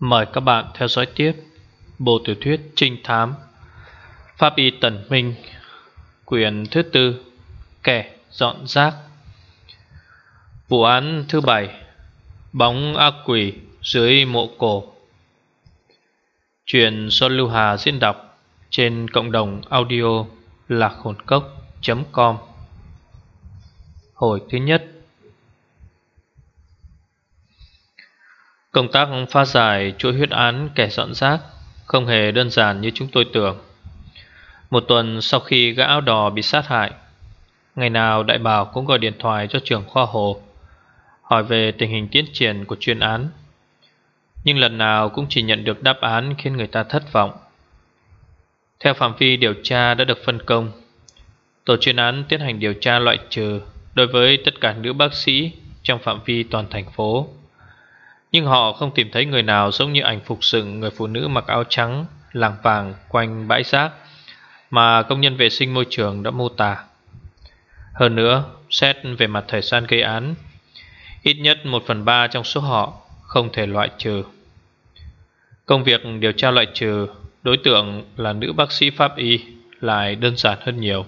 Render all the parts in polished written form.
Mời các bạn theo dõi tiếp bộ tiểu thuyết trinh thám Pháp y Tần Minh, quyển thứ tư, Kẻ dọn rác. Vụ án thứ 7, Bóng ác quỷ dưới mộ cổ. Chuyện do Lưu Hà diễn đọc trên cộng đồng audio lạchổncốc.com. Hồi thứ nhất. Công tác phá giải chuỗi huyết án kẻ dọn rác không hề đơn giản như chúng tôi tưởng. Một tuần sau khi gã áo đỏ bị sát hại, ngày nào Đại Bảo cũng gọi điện thoại cho trưởng khoa Hồ, hỏi về tình hình tiến triển của chuyên án. Nhưng lần nào cũng chỉ nhận được đáp án khiến người ta thất vọng. Theo phạm vi điều tra đã được phân công, tổ chuyên án tiến hành điều tra loại trừ đối với tất cả nữ bác sĩ trong phạm vi toàn thành phố. Nhưng họ không tìm thấy người nào giống như ảnh phục dựng người phụ nữ mặc áo trắng lảng vảng quanh bãi rác mà công nhân vệ sinh môi trường đã mô tả. Hơn nữa, xét về mặt thời gian gây án, ít nhất 1/3 trong số họ không thể loại trừ. Công việc điều tra loại trừ đối tượng là nữ bác sĩ pháp y lại đơn giản hơn nhiều.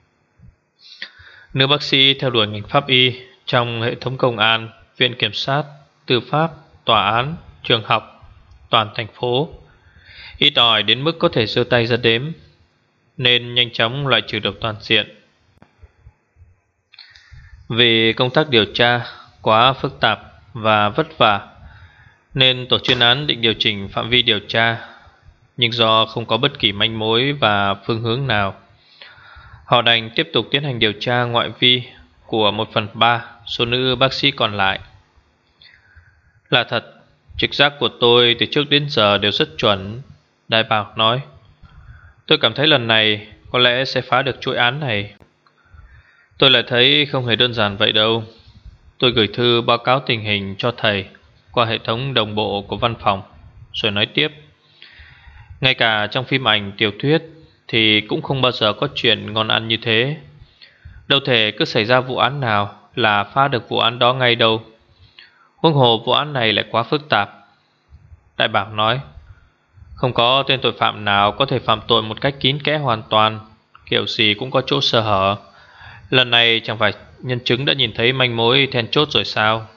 Nữ bác sĩ theo đuổi ngành pháp y trong hệ thống công an, viện kiểm sát, tư pháp, tòa án, trường học, toàn thành phố ít ỏi đến mức có thể giơ tay ra đếm, nên nhanh chóng loại trừ được toàn diện. Vì công tác điều tra quá phức tạp và vất vả, nên tổ chuyên án định điều chỉnh phạm vi điều tra. Nhưng do không có bất kỳ manh mối và phương hướng nào, họ đành tiếp tục tiến hành điều tra ngoại vi của 1/3 số nữ bác sĩ còn lại. Là thật, trực giác của tôi từ trước đến giờ đều rất chuẩn, Đại Bảo nói. Tôi cảm thấy lần này có lẽ sẽ phá được chuỗi án này. Tôi lại thấy không hề đơn giản vậy đâu. Tôi gửi thư báo cáo tình hình cho thầy qua hệ thống đồng bộ của văn phòng, rồi nói tiếp. Ngay cả trong phim ảnh tiểu thuyết thì cũng không bao giờ có chuyện ngon ăn như thế. Đâu thể cứ xảy ra vụ án nào là phá được vụ án đó ngay đâu. Huống hồ vụ án này lại quá phức tạp. Đại Bảo nói. Không có tên tội phạm nào có thể phạm tội một cách kín kẽ hoàn toàn, kiểu gì cũng có chỗ sơ hở. Lần này chẳng phải nhân chứng đã nhìn thấy manh mối then chốt rồi sao?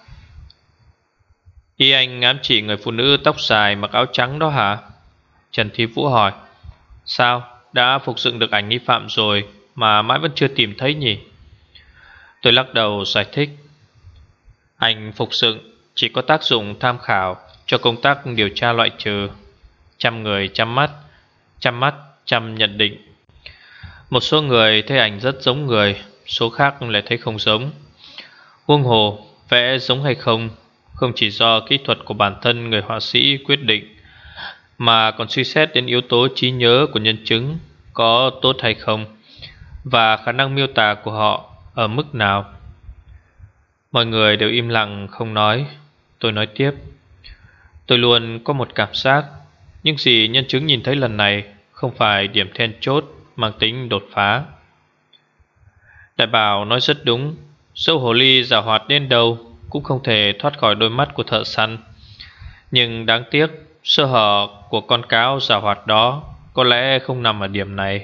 Ý anh ám chỉ người phụ nữ tóc dài mặc áo trắng đó hả? Trần Thi Vũ hỏi. Sao? Đã phục dựng được ảnh nghi phạm rồi mà mãi vẫn chưa tìm thấy nhỉ? Tôi lắc đầu giải thích. Ảnh phục dựng chỉ có tác dụng tham khảo cho công tác điều tra loại trừ. 100 người 100 mắt, 100 mắt 100 nhận định. Một số người thấy ảnh rất giống người, số khác lại thấy không giống. Huống hồ vẽ giống hay không không chỉ do kỹ thuật của bản thân người họa sĩ quyết định, mà còn suy xét đến yếu tố trí nhớ của nhân chứng có tốt hay không, và khả năng miêu tả của họ ở mức nào. Mọi người đều im lặng không nói. Tôi nói tiếp. Tôi luôn có một cảm giác những gì nhân chứng nhìn thấy lần này không phải điểm then chốt mang tính đột phá. Đại Bảo nói rất đúng. Dẫu hồ ly giàu hoạt đến đâu cũng không thể thoát khỏi đôi mắt của thợ săn. Nhưng đáng tiếc, sơ hở của con cáo giàu hoạt đó có lẽ không nằm ở điểm này.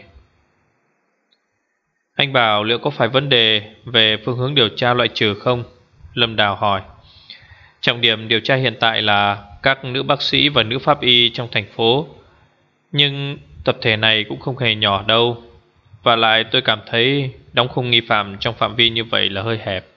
Anh bảo liệu có phải vấn đề về phương hướng điều tra loại trừ không? Lâm Đào hỏi. Trọng điểm điều tra hiện tại là các nữ bác sĩ và nữ pháp y trong thành phố. Nhưng tập thể này cũng không hề nhỏ đâu. Và lại tôi cảm thấy đóng khung nghi phạm trong phạm vi như vậy là hơi hẹp.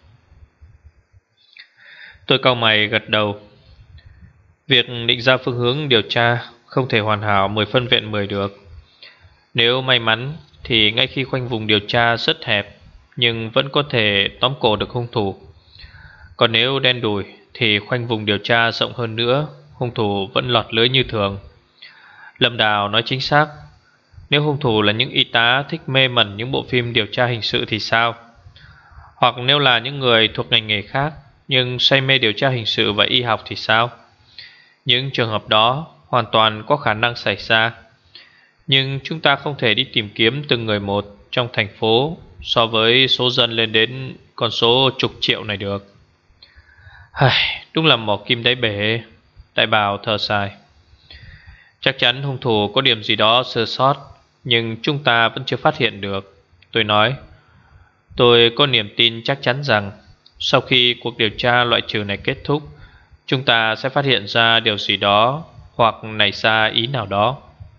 Tôi cau mày gật đầu. Việc định ra phương hướng điều tra không thể hoàn hảo 10 phân vẹn 10 được. Nếu may mắn thì ngay khi khoanh vùng điều tra rất hẹp, nhưng vẫn có thể tóm cổ được hung thủ. Còn nếu đen đủi thì khoanh vùng điều tra rộng hơn nữa, hung thủ vẫn lọt lưới như thường. Lâm Đào nói chính xác. Nếu hung thủ là những y tá thích mê mẩn những bộ phim điều tra hình sự thì sao? Hoặc nếu là những người thuộc ngành nghề khác nhưng say mê điều tra hình sự và y học thì sao? Những trường hợp đó hoàn toàn có khả năng xảy ra. Nhưng chúng ta không thể đi tìm kiếm từng người một trong thành phố so với số dân lên đến con số chục triệu này được. Đúng là mỏ kim đáy bể. Đại bào thở dài. Chắc chắn hung thủ có điểm gì đó sơ sót, nhưng chúng ta vẫn chưa phát hiện được. Tôi nói, tôi có niềm tin chắc chắn rằng sau khi cuộc điều tra loại trừ này kết thúc, chúng ta sẽ phát hiện ra điều gì đó hoặc nảy ra ý nào đó.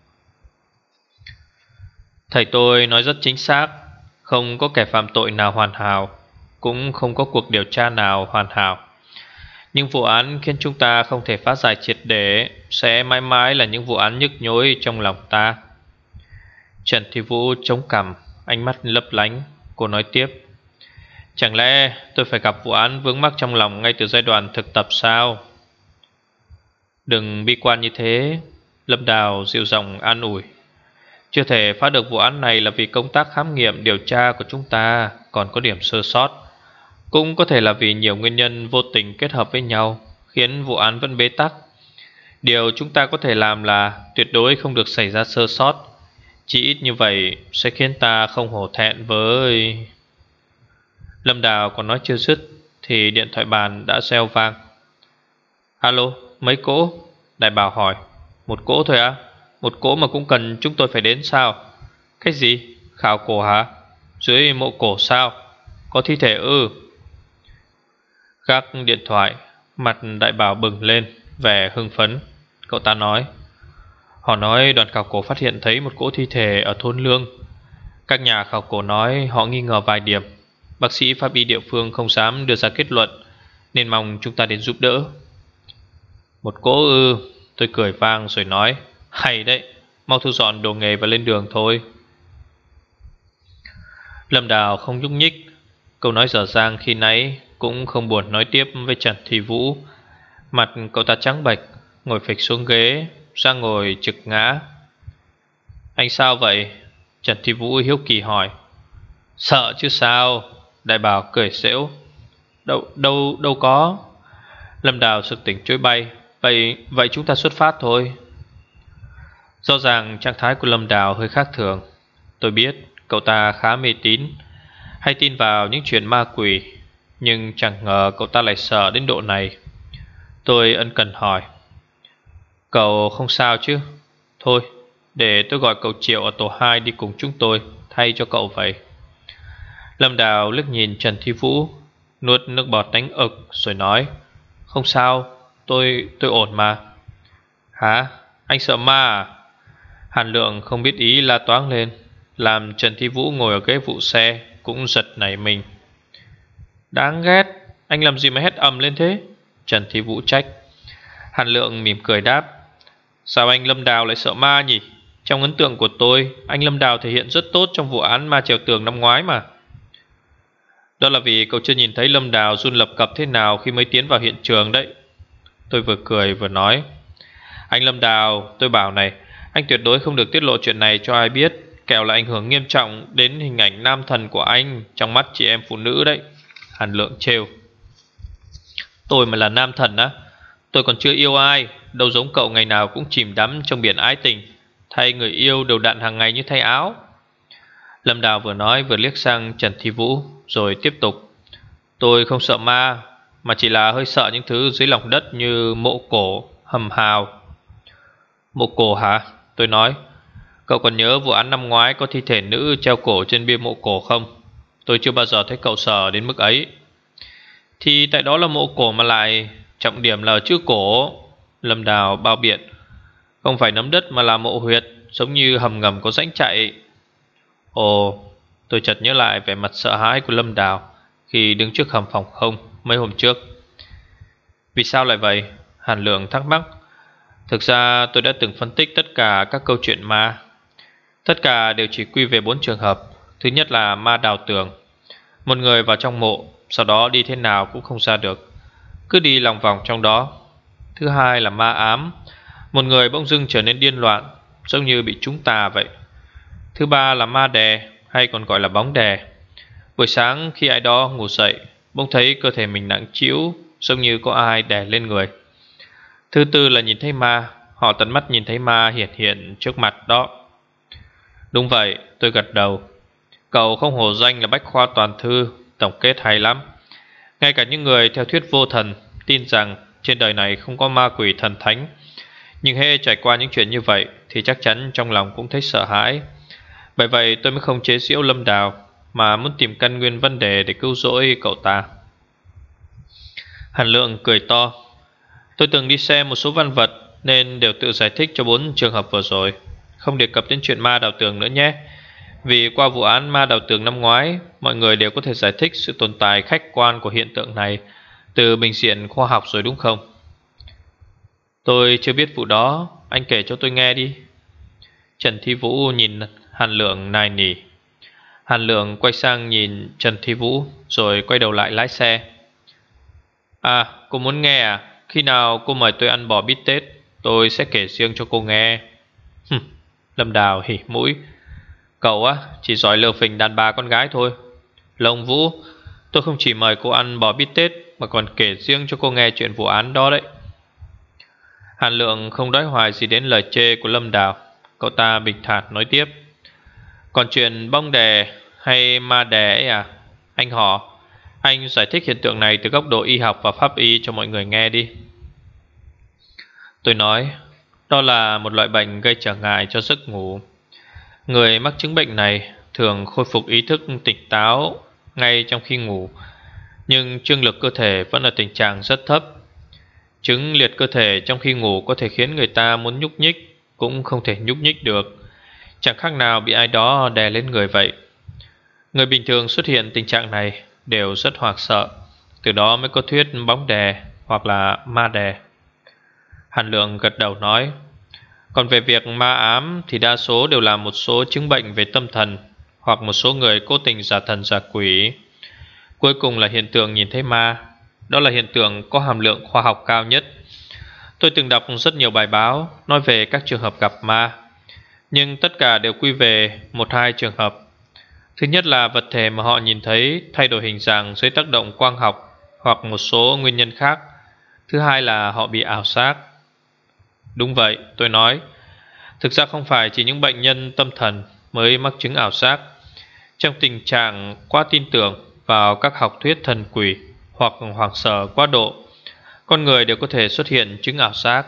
Thầy tôi nói rất chính xác. Không có kẻ phạm tội nào hoàn hảo, cũng không có cuộc điều tra nào hoàn hảo. Nhưng vụ án khiến chúng ta không thể phá giải triệt để sẽ mãi mãi là những vụ án nhức nhối trong lòng ta. Trần Thi Vũ chống cằm, ánh mắt lấp lánh. Cô nói tiếp, chẳng lẽ tôi phải gặp vụ án vướng mắc trong lòng ngay từ giai đoạn thực tập sao? Đừng bi quan như thế. Lâm Đào dịu giọng an ủi. Chưa thể phá được vụ án này là vì công tác khám nghiệm điều tra của chúng ta còn có điểm sơ sót. Cũng có thể là vì nhiều nguyên nhân vô tình kết hợp với nhau khiến vụ án vẫn bế tắc. Điều chúng ta có thể làm là tuyệt đối không được xảy ra sơ sót. Chỉ ít như vậy sẽ khiến ta không hổ thẹn với... Lâm Đào còn nói chưa dứt thì điện thoại bàn đã reo vang. Alo, mấy cỗ? Đại Bảo hỏi. Một cỗ thôi á? Một cỗ mà cũng cần chúng tôi phải đến sao? Cái gì? Khảo cổ hả? Dưới mộ cổ sao? Có thi thể ư? Gác điện thoại, mặt Đại Bảo bừng lên, vẻ hưng phấn. Cậu ta nói, họ nói đoàn khảo cổ phát hiện thấy một cỗ thi thể ở thôn Lương. Các nhà khảo cổ nói họ nghi ngờ vài điểm. Bác sĩ pháp y địa phương không dám đưa ra kết luận, nên mong chúng ta đến giúp đỡ. Một cỗ ư? Tôi cười vang rồi nói, hay đấy, mau thu dọn đồ nghề và lên đường thôi. Lâm Đào không nhúc nhích. Câu nói dở dang khi nãy cũng không buồn nói tiếp với Trần Thi Vũ. Mặt cậu ta trắng bệch, ngồi phịch xuống ghế, sang ngồi trực ngã. Anh sao vậy? Trần Thi Vũ hiếu kỳ hỏi. Sợ chứ sao? Đại Bảo cười giễu. Đâu có. Lâm Đào sực tỉnh trối bay. Vậy chúng ta xuất phát thôi. Rõ ràng trạng thái của Lâm Đào hơi khác thường. Tôi biết cậu ta khá mê tín, hay tin vào những chuyện ma quỷ, nhưng chẳng ngờ cậu ta lại sợ đến độ này. Tôi ân cần hỏi, cậu không sao chứ? Thôi, để tôi gọi cậu Triệu ở tổ 2 đi cùng chúng tôi, thay cho cậu vậy. Lâm Đào liếc nhìn Trần Thi Vũ, nuốt nước bọt đánh ực rồi nói, không sao, tôi ổn mà. Hả? Anh sợ ma à? Hàn Lượng không biết ý la toáng lên, làm Trần Thi Vũ ngồi ở ghế phụ xe cũng giật nảy mình. Đáng ghét, anh làm gì mà hét ầm lên thế? Trần Thi Vũ trách. Hàn Lượng mỉm cười đáp, sao anh Lâm Đào lại sợ ma nhỉ? Trong ấn tượng của tôi, anh Lâm Đào thể hiện rất tốt trong vụ án ma trèo tường năm ngoái mà. Đó là vì cậu chưa nhìn thấy Lâm Đào run lập cập thế nào khi mới tiến vào hiện trường đấy. Tôi vừa cười vừa nói, anh Lâm Đào, tôi bảo này, anh tuyệt đối không được tiết lộ chuyện này cho ai biết, kẻo là ảnh hưởng nghiêm trọng đến hình ảnh nam thần của anh trong mắt chị em phụ nữ đấy. Hàn Lượng trêu. Tôi mà là nam thần á? Tôi còn chưa yêu ai, đâu giống cậu ngày nào cũng chìm đắm trong biển ái tình, thay người yêu đều đặn hàng ngày như thay áo. Lâm Đào vừa nói vừa liếc sang Trần Thi Vũ, rồi tiếp tục, tôi không sợ ma, mà chỉ là hơi sợ những thứ dưới lòng đất như mộ cổ, hầm hào. Mộ cổ hả? Tôi nói, cậu còn nhớ vụ án năm ngoái có thi thể nữ treo cổ trên bia mộ cổ không? Tôi chưa bao giờ thấy cậu sợ đến mức ấy. Thì tại đó là mộ cổ mà lại, trọng điểm là ở chữ cổ. Lâm Đào bao biện, không phải nấm đất mà là mộ huyệt, giống như hầm ngầm có rãnh chạy. Ồ, tôi chợt nhớ lại vẻ mặt sợ hãi của Lâm Đào khi đứng trước hầm phòng không mấy hôm trước. Vì sao lại vậy? Hàn Lượng thắc mắc. Thực ra tôi đã từng phân tích tất cả các câu chuyện ma. Tất cả đều chỉ quy về 4 trường hợp. Thứ nhất là ma đào tường. Một người vào trong mộ, sau đó đi thế nào cũng không ra được, cứ đi lòng vòng trong đó. Thứ hai là ma ám. Một người bỗng dưng trở nên điên loạn, giống như bị trúng tà vậy. Thứ ba là ma đè, hay còn gọi là bóng đè. Buổi sáng khi ai đó ngủ dậy, bỗng thấy cơ thể mình nặng trĩu, giống như có ai đè lên người. Thứ tư là nhìn thấy ma, họ tận mắt nhìn thấy ma hiện trước mặt đó. Đúng vậy, tôi gật đầu. Cậu không hổ danh là bách khoa toàn thư, tổng kết hay lắm. Ngay cả những người theo thuyết vô thần tin rằng trên đời này không có ma quỷ thần thánh, nhưng hễ trải qua những chuyện như vậy thì chắc chắn trong lòng cũng thấy sợ hãi. Bởi vậy tôi mới không chế giễu Lâm Đào, mà muốn tìm căn nguyên vấn đề để cứu rỗi cậu ta. Hàn Lượng cười to. Tôi từng đi xem một số văn vật nên đều tự giải thích cho 4 trường hợp vừa rồi, không đề cập đến chuyện ma đào tường nữa nhé. Vì qua vụ án ma đào tường năm ngoái, mọi người đều có thể giải thích sự tồn tại khách quan của hiện tượng này từ bình diện khoa học rồi đúng không? Tôi chưa biết vụ đó, anh kể cho tôi nghe đi. Trần Thi Vũ nhìn Hàn Lượng nài nỉ. Hàn Lượng quay sang nhìn Trần Thi Vũ rồi quay đầu lại lái xe. À, cô muốn nghe à? Khi nào cô mời tôi ăn bò bít tết, tôi sẽ kể riêng cho cô nghe. Lâm Đào hỉ mũi. Cậu á, chỉ giỏi lừa phình đàn bà con gái thôi. Lông Vũ, tôi không chỉ mời cô ăn bò bít tết mà còn kể riêng cho cô nghe chuyện vụ án đó đấy. Hàn Lượng không đói hoài gì đến lời chê của Lâm Đào. Cậu ta bình thản nói tiếp. Còn chuyện bông đè hay ma đè ấy à, anh họ, anh giải thích hiện tượng này từ góc độ y học và pháp y cho mọi người nghe đi. Tôi nói, đó là một loại bệnh gây trở ngại cho giấc ngủ. Người mắc chứng bệnh này thường khôi phục ý thức tỉnh táo ngay trong khi ngủ, nhưng trương lực cơ thể vẫn ở tình trạng rất thấp. Chứng liệt cơ thể trong khi ngủ có thể khiến người ta muốn nhúc nhích cũng không thể nhúc nhích được, chẳng khác nào bị ai đó đè lên người vậy. Người bình thường xuất hiện tình trạng này đều rất hoảng sợ, từ đó mới có thuyết bóng đè hoặc là ma đè. Hàn Lượng gật đầu nói. Còn về việc ma ám thì đa số đều là một số chứng bệnh về tâm thần, hoặc một số người cố tình giả thần giả quỷ. Cuối cùng là hiện tượng nhìn thấy ma. Đó là hiện tượng có hàm lượng khoa học cao nhất. Tôi từng đọc rất nhiều bài báo nói về các trường hợp gặp ma, nhưng tất cả đều quy về một hai trường hợp. Thứ nhất là vật thể mà họ nhìn thấy thay đổi hình dạng dưới tác động quang học hoặc một số nguyên nhân khác. Thứ hai là họ bị ảo giác. Đúng vậy, tôi nói. Thực ra không phải chỉ những bệnh nhân tâm thần mới mắc chứng ảo giác. Trong tình trạng quá tin tưởng vào các học thuyết thần quỷ hoặc hoảng sợ quá độ, con người đều có thể xuất hiện chứng ảo giác.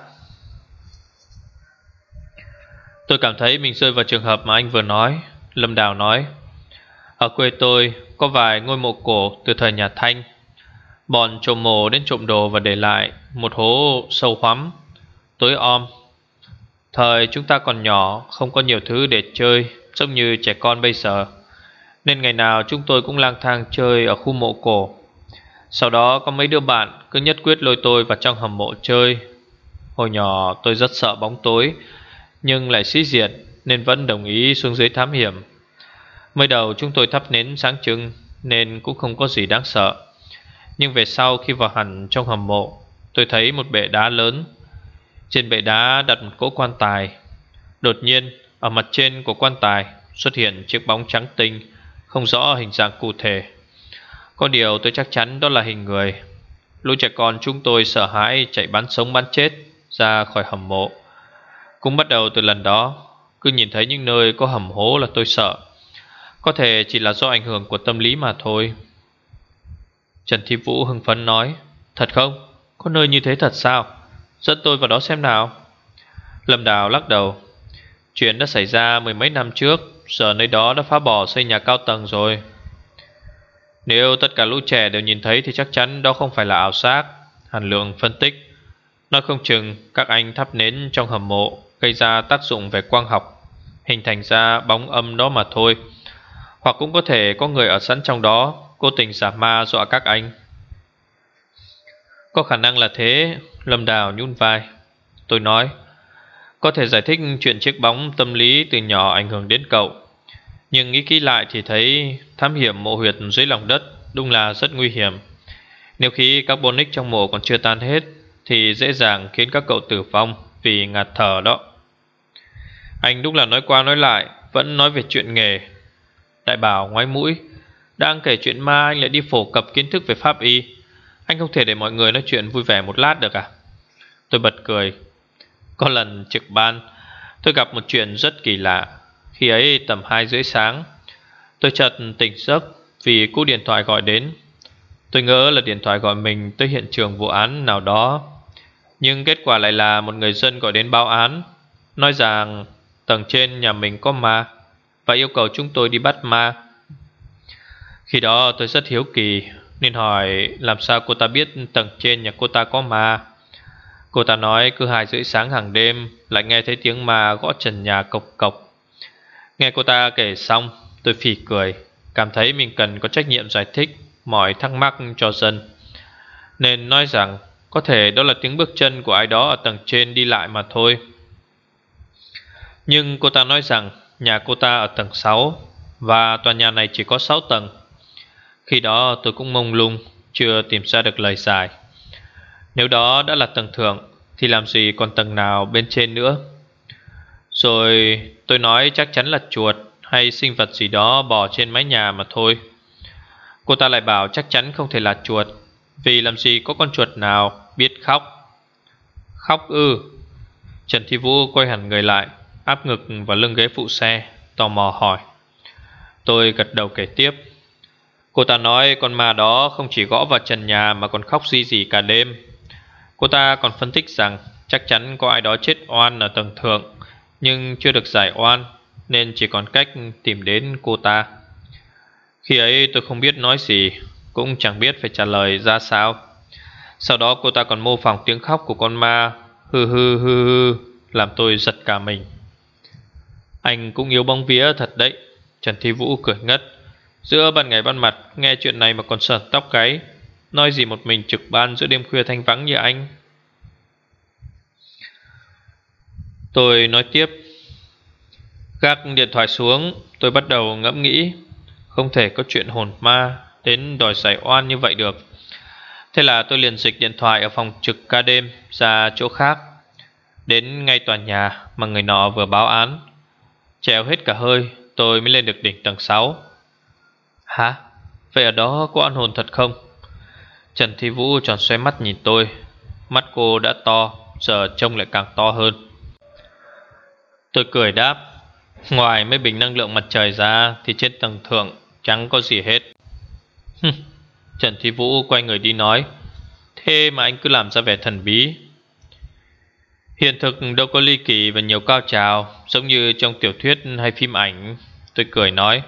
Tôi cảm thấy mình rơi vào trường hợp mà anh vừa nói. Lâm Đào nói. Ở quê tôi có vài ngôi mộ cổ từ thời nhà Thanh. Bọn trộm mộ đến trộm đồ và để lại một hố sâu hoắm, tối om. Thời chúng ta còn nhỏ, không có nhiều thứ để chơi giống như trẻ con bây giờ, nên ngày nào chúng tôi cũng lang thang chơi ở khu mộ cổ. Sau đó có mấy đứa bạn cứ nhất quyết lôi tôi vào trong hầm mộ chơi. Hồi nhỏ tôi rất sợ bóng tối, nhưng lại sĩ diện nên vẫn đồng ý xuống dưới thám hiểm. Mới đầu chúng tôi thắp nến sáng trưng nên cũng không có gì đáng sợ. Nhưng về sau khi vào hẳn trong hầm mộ, tôi thấy một bệ đá lớn. Trên bệ đá đặt một cỗ quan tài. Đột nhiên ở mặt trên của quan tài xuất hiện chiếc bóng trắng tinh, không rõ hình dạng cụ thể. Có điều tôi chắc chắn đó là hình người. Lũ trẻ con chúng tôi sợ hãi chạy bắn sống bắn chết ra khỏi hầm mộ. Cũng bắt đầu từ lần đó, cứ nhìn thấy những nơi có hầm hố là tôi sợ. Có thể chỉ là do ảnh hưởng của tâm lý mà thôi. Trần Thi Vũ hưng phấn nói. Thật không? Có nơi như thế thật sao? Dẫn tôi vào đó xem nào. Lâm Đào lắc đầu. Chuyện đã xảy ra mười mấy năm trước, giờ nơi đó đã phá bỏ xây nhà cao tầng rồi. Nếu tất cả lũ trẻ đều nhìn thấy thì chắc chắn đó không phải là ảo giác. Hàn Lượng phân tích. Nói không chừng các anh thắp nến trong hầm mộ gây ra tác dụng về quang học, hình thành ra bóng âm đó mà thôi. Hoặc cũng có thể có người ở sẵn trong đó cố tình giả ma dọa các anh. Có khả năng là thế. Lâm Đào nhún vai. Tôi nói. Có thể giải thích chuyện chiếc bóng tâm lý từ nhỏ ảnh hưởng đến cậu, nhưng nghĩ kỹ lại thì thấy thám hiểm mộ huyệt dưới lòng đất đúng là rất nguy hiểm. Nếu khí carbonic trong mộ còn chưa tan hết thì dễ dàng khiến các cậu tử vong vì ngạt thở đó. Anh đúng là nói qua nói lại vẫn nói về chuyện nghề. Đại Bảo ngoái mũi. Đang kể chuyện ma anh lại đi phổ cập kiến thức về pháp y. Anh không thể để mọi người nói chuyện vui vẻ một lát được à? Tôi bật cười. Có lần trực ban, tôi gặp một chuyện rất kỳ lạ. Khi ấy tầm 2 rưỡi sáng, tôi chợt tỉnh giấc vì cú điện thoại gọi đến. Tôi ngỡ là điện thoại gọi mình tới hiện trường vụ án nào đó, Nhưng kết quả lại là một người dân gọi đến báo án, nói rằng tầng trên nhà mình có ma và yêu cầu chúng tôi đi bắt ma. Khi đó tôi rất hiếu kỳ nên hỏi làm sao cô ta biết tầng trên nhà cô ta có ma. Cô ta nói cứ 2 rưỡi sáng hàng đêm lại nghe thấy tiếng ma gõ trần nhà cộc cộc. Nghe cô ta kể xong, tôi phì cười, cảm thấy mình cần có trách nhiệm giải thích mọi thắc mắc cho dân, nên nói rằng có thể đó là tiếng bước chân của ai đó ở tầng trên đi lại mà thôi. Nhưng cô ta nói rằng nhà cô ta ở tầng 6 và tòa nhà này chỉ có 6 tầng. Khi đó tôi cũng mông lung, chưa tìm ra được lời giải. Nếu đó đã là tầng thượng thì làm gì còn tầng nào bên trên nữa. Rồi tôi nói chắc chắn là chuột hay sinh vật gì đó bò trên mái nhà mà thôi. Cô ta lại bảo chắc chắn không thể là chuột, vì làm gì có con chuột nào biết khóc. Khóc ư? Trần Thi Vũ quay hẳn người lại, áp ngực vào lưng ghế phụ xe, tò mò hỏi. Tôi gật đầu kể tiếp. Cô ta nói con ma đó không chỉ gõ vào trần nhà mà còn khóc rỉ rỉ cả đêm. Cô ta còn phân tích rằng chắc chắn có ai đó chết oan ở tầng thượng, nhưng chưa được giải oan, nên chỉ còn cách tìm đến cô ta. Khi ấy tôi không biết nói gì, cũng chẳng biết phải trả lời ra sao. Sau đó cô ta còn mô phỏng tiếng khóc của con ma, hư hư hư hư, làm tôi giật cả mình. Anh cũng yếu bóng vía thật đấy. Trần Thi Vũ cười ngất. Giữa ban ngày ban mặt nghe chuyện này mà còn sởn tóc gáy, nói gì một mình trực ban giữa đêm khuya thanh vắng như anh. Tôi nói tiếp. Gác điện thoại xuống, tôi bắt đầu ngẫm nghĩ, không thể có chuyện hồn ma đến đòi giải oan như vậy được. Thế là tôi liền dịch điện thoại ở phòng trực ca đêm ra chỗ khác, đến ngay tòa nhà mà người nọ vừa báo án. Trèo hết cả hơi, tôi mới lên được đỉnh tầng 6. Hả? Vậy ở đó có oan hồn thật không? Trần Thi Vũ tròn xoe mắt nhìn tôi. Mắt cô đã to, giờ trông lại càng to hơn. Tôi cười đáp. Ngoài mấy bình năng lượng mặt trời ra thì trên tầng thượng chẳng có gì hết. Trần Thi Vũ quay người đi nói. Thế mà anh cứ làm ra vẻ thần bí. Hiện thực đâu có ly kỳ và nhiều cao trào giống như trong tiểu thuyết hay phim ảnh. Tôi cười nói.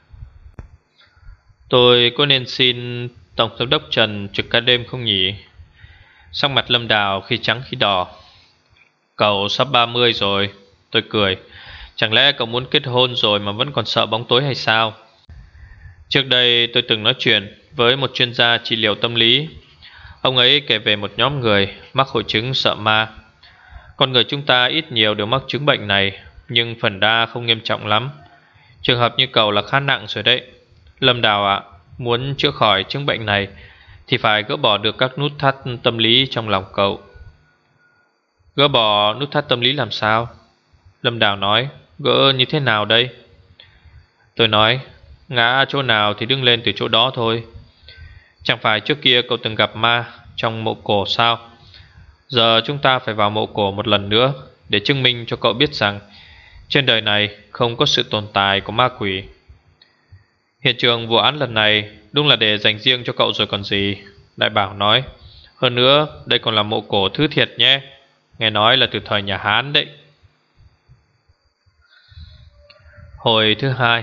Tôi có nên xin Tổng Giám đốc Trần trực ca đêm không nhỉ? Sắc mặt Lâm Đào khi trắng khi đỏ. Cậu sắp 30 rồi. Tôi cười. Chẳng lẽ cậu muốn kết hôn rồi mà vẫn còn sợ bóng tối hay sao? Trước đây tôi từng nói chuyện với một chuyên gia trị liệu tâm lý. Ông ấy kể về một nhóm người mắc hội chứng sợ ma. Con người chúng ta ít nhiều đều mắc chứng bệnh này, nhưng phần đa không nghiêm trọng lắm. Trường hợp như cậu là khá nặng rồi đấy. Lâm Đào ạ, muốn chữa khỏi chứng bệnh này thì phải gỡ bỏ được các nút thắt tâm lý trong lòng cậu. Gỡ bỏ nút thắt tâm lý làm sao? Lâm Đào nói. Gỡ như thế nào đây? Tôi nói. Ngã chỗ nào thì đứng lên từ chỗ đó thôi. Chẳng phải trước kia cậu từng gặp ma trong mộ cổ sao? Giờ chúng ta phải vào mộ cổ một lần nữa để chứng minh cho cậu biết rằng trên đời này không có sự tồn tại của ma quỷ. Hiện trường vụ án lần này đúng là để dành riêng cho cậu rồi còn gì, Đại Bảo nói. Hơn nữa đây còn là mộ cổ thứ thiệt nhé. Nghe nói là từ thời nhà Hán đấy. Hồi thứ 2.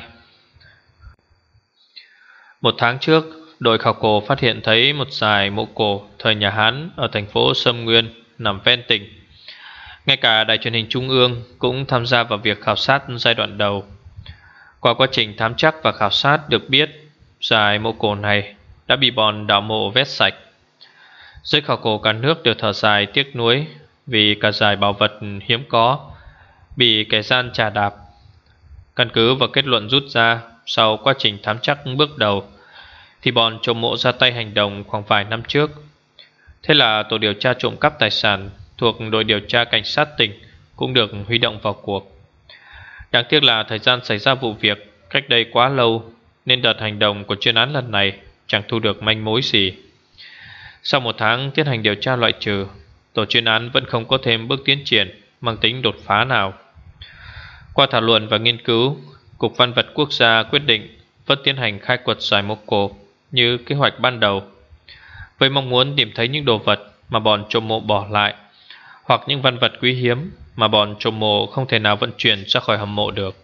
Một tháng trước, đội khảo cổ phát hiện thấy một dải mộ cổ thời nhà Hán ở thành phố Sâm Nguyên nằm ven tỉnh. Ngay cả đài truyền hình trung ương cũng tham gia vào việc khảo sát giai đoạn đầu. Qua quá trình thám chắc và khảo sát được biết dải mộ cổ này đã bị bọn đào mộ vét sạch. Giới khảo cổ cả nước đều thở dài tiếc nuối vì cả dải bảo vật hiếm có bị kẻ gian trà đạp. Căn cứ vào kết luận rút ra sau quá trình thám chắc bước đầu thì bọn trộm mộ ra tay hành động khoảng vài năm trước. Thế là tổ điều tra trộm cắp tài sản thuộc đội điều tra cảnh sát tỉnh cũng được huy động vào cuộc. Đáng tiếc là thời gian xảy ra vụ việc cách đây quá lâu, nên đợt hành động của chuyên án lần này chẳng thu được manh mối gì. Sau 1 tháng tiến hành điều tra loại trừ, tổ chuyên án vẫn không có thêm bước tiến triển mang tính đột phá nào. Qua thảo luận và nghiên cứu, Cục Văn vật Quốc gia quyết định vẫn tiến hành khai quật dải mộ cổ như kế hoạch ban đầu, với mong muốn tìm thấy những đồ vật mà bọn trộm mộ bỏ lại hoặc những văn vật quý hiếm mà bọn trộm mộ không thể nào vận chuyển ra khỏi hầm mộ được.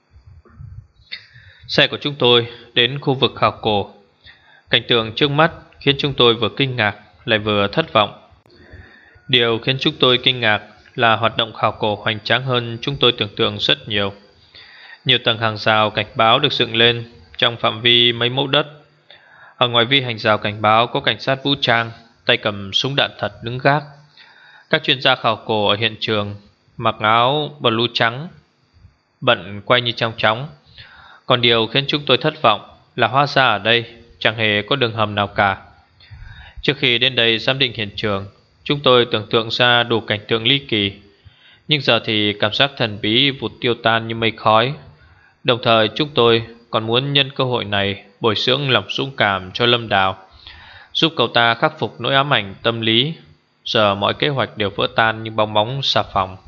Xe của chúng tôi đến khu vực khảo cổ. Cảnh tượng trước mắt khiến chúng tôi vừa kinh ngạc lại vừa thất vọng. Điều khiến chúng tôi kinh ngạc là hoạt động khảo cổ hoành tráng hơn chúng tôi tưởng tượng rất nhiều. Nhiều tầng hàng rào cảnh báo được dựng lên trong phạm vi mấy mẫu đất. Ở ngoài vi hành rào cảnh báo có cảnh sát vũ trang, tay cầm súng đạn thật đứng gác. Các chuyên gia khảo cổ ở hiện trường mặc áo blue trắng, bận quay như trong chóng. Còn điều khiến chúng tôi thất vọng là hóa ra ở đây chẳng hề có đường hầm nào cả. Trước khi đến đây giám định hiện trường, chúng tôi tưởng tượng ra đủ cảnh tượng ly kỳ, nhưng giờ thì cảm giác thần bí vụt tiêu tan như mây khói. Đồng thời chúng tôi còn muốn nhân cơ hội này bồi dưỡng lòng dũng cảm cho Lâm Đào, giúp cậu ta khắc phục nỗi ám ảnh tâm lý. Giờ mọi kế hoạch đều vỡ tan như bong bóng xà phòng.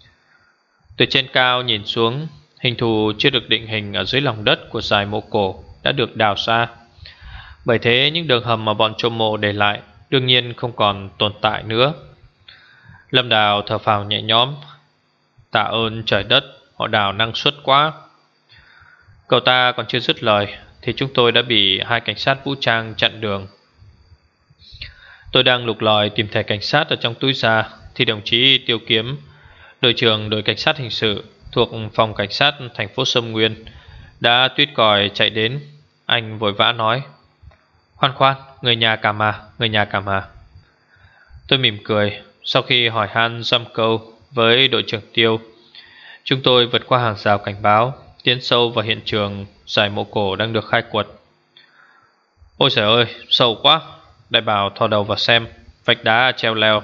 Từ trên cao nhìn xuống, hình thù chưa được định hình ở dưới lòng đất của dải mộ cổ đã được đào ra. Bởi thế những đường hầm mà bọn trộm mộ để lại đương nhiên không còn tồn tại nữa. Lâm Đào thở phào nhẹ nhõm. Tạ ơn trời đất, họ đào năng suất quá. Cậu ta còn chưa dứt lời thì chúng tôi đã bị hai cảnh sát vũ trang chặn đường. Tôi đang lục lọi tìm thẻ cảnh sát ở trong túi ra thì đồng chí Tiêu Kiếm, đội trưởng đội cảnh sát hình sự thuộc phòng cảnh sát thành phố Sâm Nguyên, đã tuýt còi chạy đến. Anh vội vã nói: Khoan khoan, người nhà cả mà, người nhà cả mà. Tôi mỉm cười. Sau khi hỏi han dăm câu với đội trưởng Tiêu, chúng tôi vượt qua hàng rào cảnh báo, tiến sâu vào hiện trường dải mộ cổ đang được khai quật. Ôi trời ơi, sâu quá. Đại bảo thò đầu vào xem, vách đá treo leo,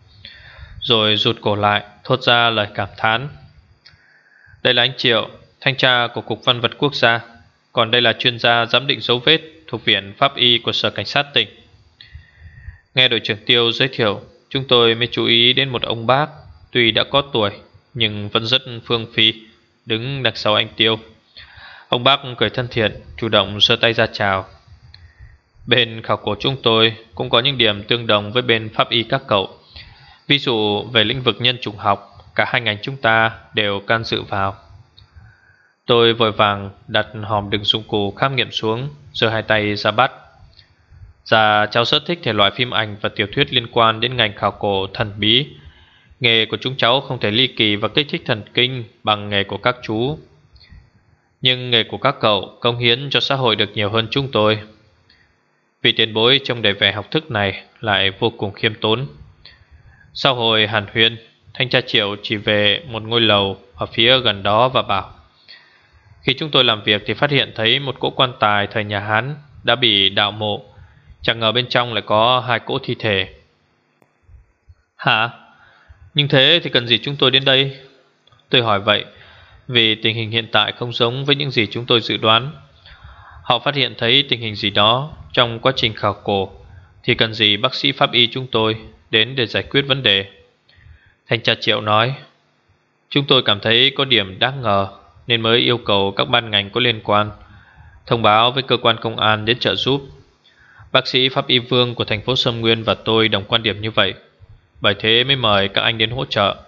rồi rụt cổ lại, thốt ra lời cảm thán. Đây là anh Triệu, thanh tra của Cục Văn vật Quốc gia. Còn đây là chuyên gia giám định dấu vết thuộc Viện Pháp y của Sở Cảnh sát tỉnh. Nghe đội trưởng Tiêu giới thiệu, chúng tôi mới chú ý đến một ông bác, tuy đã có tuổi nhưng vẫn rất phương phi, đứng đằng sau anh Tiêu. Ông bác cười thân thiện, chủ động giơ tay ra chào. Bên khảo cổ chúng tôi cũng có những điểm tương đồng với bên pháp y các cậu. Ví dụ về lĩnh vực nhân chủng học, cả hai ngành chúng ta đều can dự vào. Tôi vội vàng đặt hòm đựng dụng cụ khám nghiệm xuống, giơ hai tay ra bắt. Dạ, cháu rất thích thể loại phim ảnh và tiểu thuyết liên quan đến ngành khảo cổ thần bí. Nghề của chúng cháu không thể ly kỳ và kích thích thần kinh bằng nghề của các chú, nhưng nghề của các cậu cống hiến cho xã hội được nhiều hơn chúng tôi. Vị tiền bối trong đề vẻ học thức này lại vô cùng khiêm tốn. Sau hồi hàn huyên, thanh tra Triệu chỉ về một ngôi lầu ở phía gần đó và bảo: Khi chúng tôi làm việc thì phát hiện thấy một cỗ quan tài thời nhà Hán đã bị đào mộ. Chẳng ngờ bên trong lại có hai cỗ thi thể. Hả? Nhưng thế thì cần gì chúng tôi đến đây? Tôi hỏi vậy vì tình hình hiện tại không giống với những gì chúng tôi dự đoán. Họ phát hiện thấy tình hình gì đó trong quá trình khảo cổ thì cần gì bác sĩ pháp y chúng tôi đến để giải quyết vấn đề. Thanh tra Triệu nói: Chúng tôi cảm thấy có điểm đáng ngờ nên mới yêu cầu các ban ngành có liên quan thông báo với cơ quan công an đến trợ giúp. Bác sĩ pháp y Vương của thành phố Sâm Nguyên và tôi đồng quan điểm như vậy, bởi thế mới mời các anh đến hỗ trợ.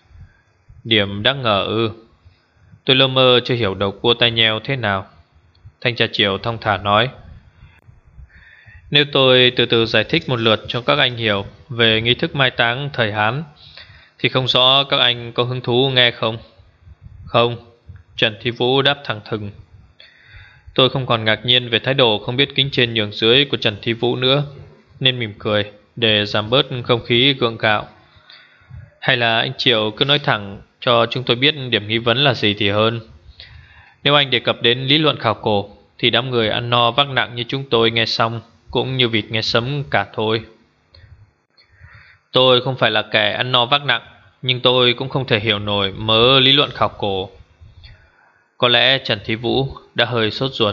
Điểm đáng ngờ ư? Tôi lơ mơ chưa hiểu đầu cua tai nheo thế nào. Thanh tra Triệu thong thả nói: Nếu tôi từ từ giải thích một lượt cho các anh hiểu về nghi thức mai táng thời Hán thì không rõ các anh có hứng thú nghe không? Không, Trần Thi Vũ đáp thẳng thừng. Tôi không còn ngạc nhiên về thái độ không biết kính trên nhường dưới của Trần Thi Vũ nữa, nên mỉm cười để giảm bớt không khí gượng gạo. Hay là anh Triệu cứ nói thẳng cho chúng tôi biết điểm nghi vấn là gì thì hơn. Nếu anh đề cập đến lý luận khảo cổ thì đám người ăn no vác nặng như chúng tôi nghe xong cũng như vịt nghe sấm cả thôi. Tôi không phải là kẻ ăn no vác nặng, nhưng tôi cũng không thể hiểu nổi mớ lý luận khảo cổ. Có lẽ Trần Thi Vũ đã hơi sốt ruột.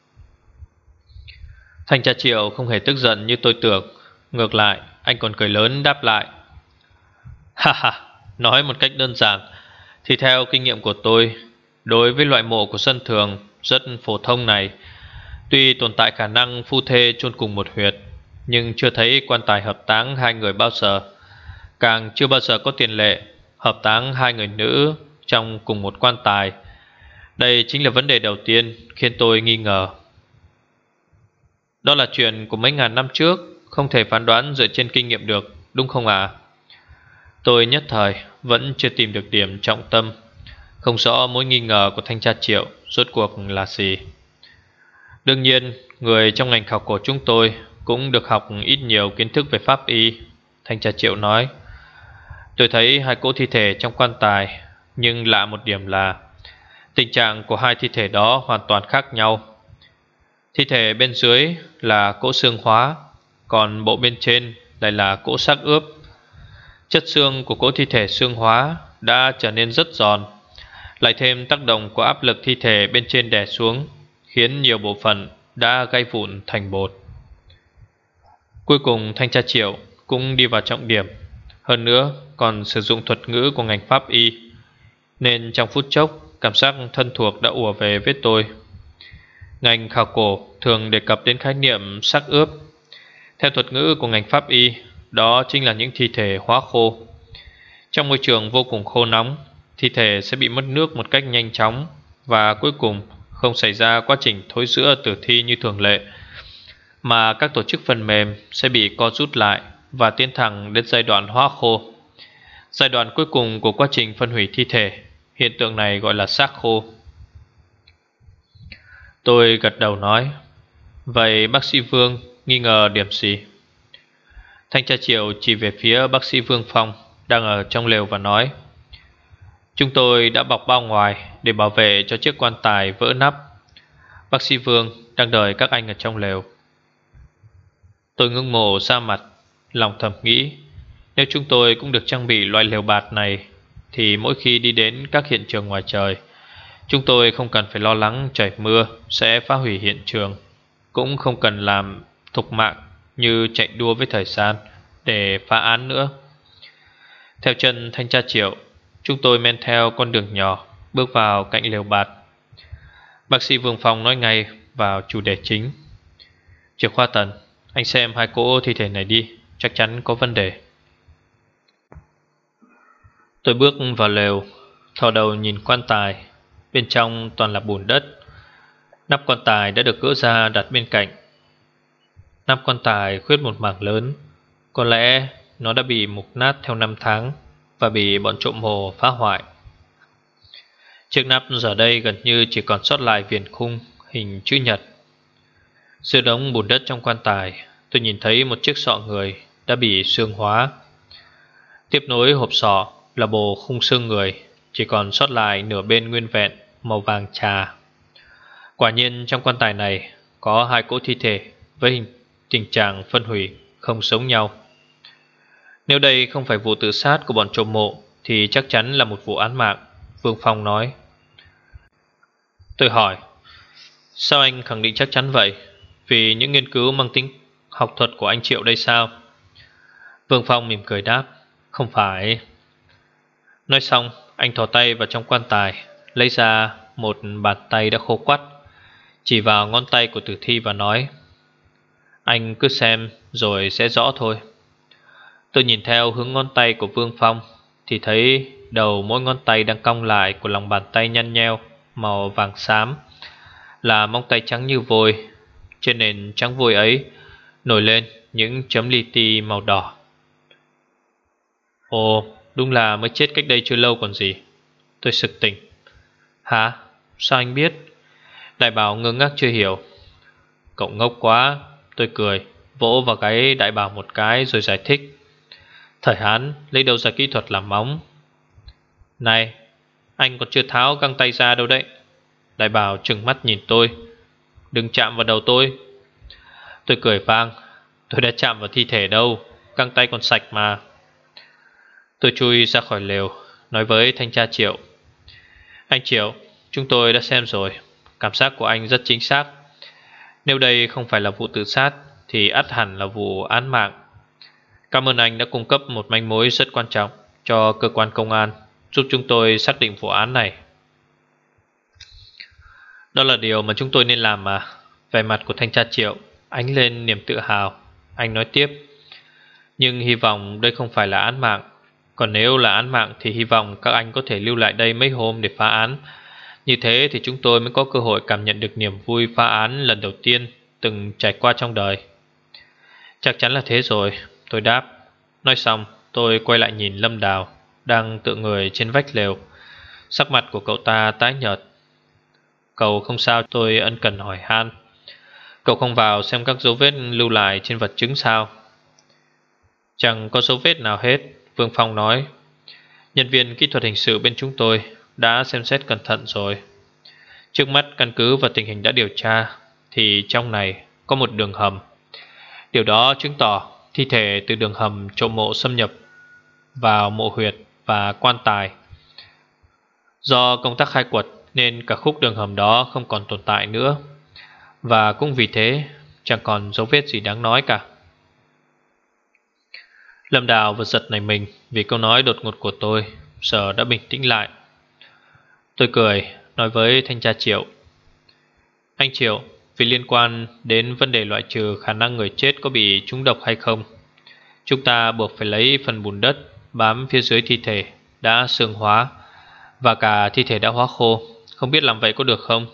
Thanh tra Triệu không hề tức giận như tôi tưởng. Ngược lại, anh còn cười lớn đáp lại: Ha ha, nói một cách đơn giản thì theo kinh nghiệm của tôi, đối với loại mộ của dân thường rất phổ thông này, tuy tồn tại khả năng phu thê chôn cùng một huyệt, nhưng chưa thấy quan tài hợp táng hai người bao giờ. càng chưa bao giờ có tiền lệ hợp táng hai người nữ trong cùng một quan tài. Đây chính là vấn đề đầu tiên khiến tôi nghi ngờ. Đó là chuyện của mấy ngàn năm trước, không thể phán đoán dựa trên kinh nghiệm được, đúng không ạ? Tôi nhất thời vẫn chưa tìm được điểm trọng tâm, không rõ mối nghi ngờ của thanh tra Triệu rốt cuộc là gì. Đương nhiên, người trong ngành khảo cổ chúng tôi cũng được học ít nhiều kiến thức về pháp y, thanh tra Triệu nói. Tôi thấy hai cỗ thi thể trong quan tài, nhưng lạ một điểm là tình trạng của hai thi thể đó hoàn toàn khác nhau. Thi thể bên dưới là cỗ xương hóa, còn bộ bên trên lại là cỗ xác ướp. Chất xương của cỗ thi thể xương hóa đã trở nên rất giòn, lại thêm tác động của áp lực thi thể bên trên đè xuống, khiến nhiều bộ phận đã gãy vụn thành bột. Cuối cùng thanh tra Triệu cũng đi vào trọng điểm, hơn nữa còn sử dụng thuật ngữ của ngành pháp y, nên trong phút chốc cảm giác thân thuộc đã ùa về với tôi. Ngành khảo cổ thường đề cập đến khái niệm xác ướp. Theo thuật ngữ của ngành pháp y, đó chính là những thi thể hóa khô. Trong môi trường vô cùng khô nóng, thi thể sẽ bị mất nước một cách nhanh chóng, và cuối cùng không xảy ra quá trình thối rữa tử thi như thường lệ, mà các tổ chức phần mềm sẽ bị co rút lại và tiến thẳng đến giai đoạn hóa khô. Giai đoạn cuối cùng của quá trình phân hủy thi thể, hiện tượng này gọi là xác khô. Tôi gật đầu nói, vậy bác sĩ Vương nghi ngờ điểm gì? Thanh tra Triệu chỉ về phía bác sĩ Vương Phong đang ở trong lều và nói, chúng tôi đã bọc bao ngoài để bảo vệ cho chiếc quan tài vỡ nắp. Bác sĩ Vương đang đợi các anh ở trong lều. Tôi ngưng mộ ra mặt, lòng thầm nghĩ, nếu chúng tôi cũng được trang bị loại lều bạt này, thì mỗi khi đi đến các hiện trường ngoài trời, chúng tôi không cần phải lo lắng trời mưa sẽ phá hủy hiện trường, cũng không cần làm thục mạng như chạy đua với thời gian để phá án nữa. Theo chân thanh tra Triệu, chúng tôi men theo con đường nhỏ bước vào cạnh lều bạt. Bác sĩ Vương Phong nói ngay vào chủ đề chính. Trưởng khoa Tần, anh xem hai cỗ thi thể này đi, chắc chắn có vấn đề. Tôi bước vào lều, thò đầu nhìn quan tài. Bên trong toàn là bùn đất. Nắp quan tài đã được gỡ ra đặt bên cạnh. Nắp quan tài khuyết một mảng lớn. Có lẽ nó đã bị mục nát theo năm tháng và bị bọn trộm mồ phá hoại. Chiếc nắp giờ đây gần như chỉ còn sót lại viền khung hình chữ nhật. Giữa đống bùn đất trong quan tài, tôi nhìn thấy một chiếc sọ người đã bị xương hóa. Tiếp nối hộp sọ là bộ khung xương người, chỉ còn sót lại nửa bên nguyên vẹn, màu vàng trà. Quả nhiên trong quan tài này có hai cỗ thi thể với tình trạng phân hủy không giống nhau. Nếu đây không phải vụ tự sát của bọn trộm mộ thì chắc chắn là một vụ án mạng, Vương Phong nói. Tôi hỏi, sao anh khẳng định chắc chắn vậy? Vì những nghiên cứu mang tính học thuật của anh Triệu đây sao? Vương Phong mỉm cười đáp, không phải. Nói xong, anh thò tay vào trong quan tài, lấy ra một bàn tay đã khô quắt, chỉ vào ngón tay của tử thi và nói, anh cứ xem rồi sẽ rõ thôi. Tôi nhìn theo hướng ngón tay của Vương Phong thì thấy đầu mỗi ngón tay đang cong lại của lòng bàn tay nhăn nheo màu vàng xám là móng tay trắng như vôi. Trên nền trắng vôi ấy nổi lên những chấm li ti màu đỏ. Ồ, đúng là mới chết cách đây chưa lâu còn gì. Tôi sực tỉnh. Hả? Sao anh biết? Đại bảo ngơ ngác chưa hiểu. Cậu ngốc quá. Tôi cười, vỗ vào gáy đại bảo một cái rồi giải thích. Thời Hán lấy đâu ra kỹ thuật làm móng? Này, anh còn chưa tháo găng tay ra đâu đấy. Đại bảo trừng mắt nhìn tôi. Đừng chạm vào đầu tôi. Tôi cười vang. Tôi đã chạm vào thi thể đâu, găng tay còn sạch mà. Tôi chui ra khỏi lều, nói với thanh tra Triệu, anh Triệu, chúng tôi đã xem rồi. Cảm giác của anh rất chính xác. Nếu đây không phải là vụ tự sát thì ắt hẳn là vụ án mạng. Cảm ơn anh đã cung cấp một manh mối rất quan trọng cho cơ quan công an, giúp chúng tôi xác định vụ án này. Đó là điều mà chúng tôi nên làm mà. Vẻ mặt của thanh tra Triệu ánh lên niềm tự hào. Anh nói tiếp, Nhưng hy vọng đây không phải là án mạng. Còn nếu là án mạng thì hy vọng các anh có thể lưu lại đây mấy hôm để phá án. Như thế thì chúng tôi mới có cơ hội cảm nhận được niềm vui phá án lần đầu tiên từng trải qua trong đời. Chắc chắn là thế rồi, tôi đáp. Nói xong, tôi quay lại nhìn Lâm Đào đang tựa người trên vách lều. Sắc mặt của cậu ta tái nhợt. Cậu không sao? Tôi ân cần hỏi han. Cậu không vào xem các dấu vết lưu lại trên vật chứng sao? Chẳng có dấu vết nào hết, Vương Phong nói. Nhân viên kỹ thuật hình sự bên chúng tôi đã xem xét cẩn thận rồi. Trước mắt căn cứ vào tình hình đã điều tra thì trong này có một đường hầm. Điều đó chứng tỏ thi thể từ đường hầm trộm mộ xâm nhập vào mộ huyệt và quan tài. Do công tác khai quật nên cả khúc đường hầm đó không còn tồn tại nữa, và cũng vì thế chẳng còn dấu vết gì đáng nói cả. Lâm Đào vừa giật nảy mình vì câu nói đột ngột của tôi, giờ đã bình tĩnh lại. Tôi cười nói với thanh tra Triệu. Anh Triệu, vì liên quan đến vấn đề loại trừ khả năng người chết có bị trúng độc hay không, chúng ta buộc phải lấy phần bùn đất bám phía dưới thi thể đã xương hóa và cả thi thể đã hóa khô. Không biết làm vậy có được không?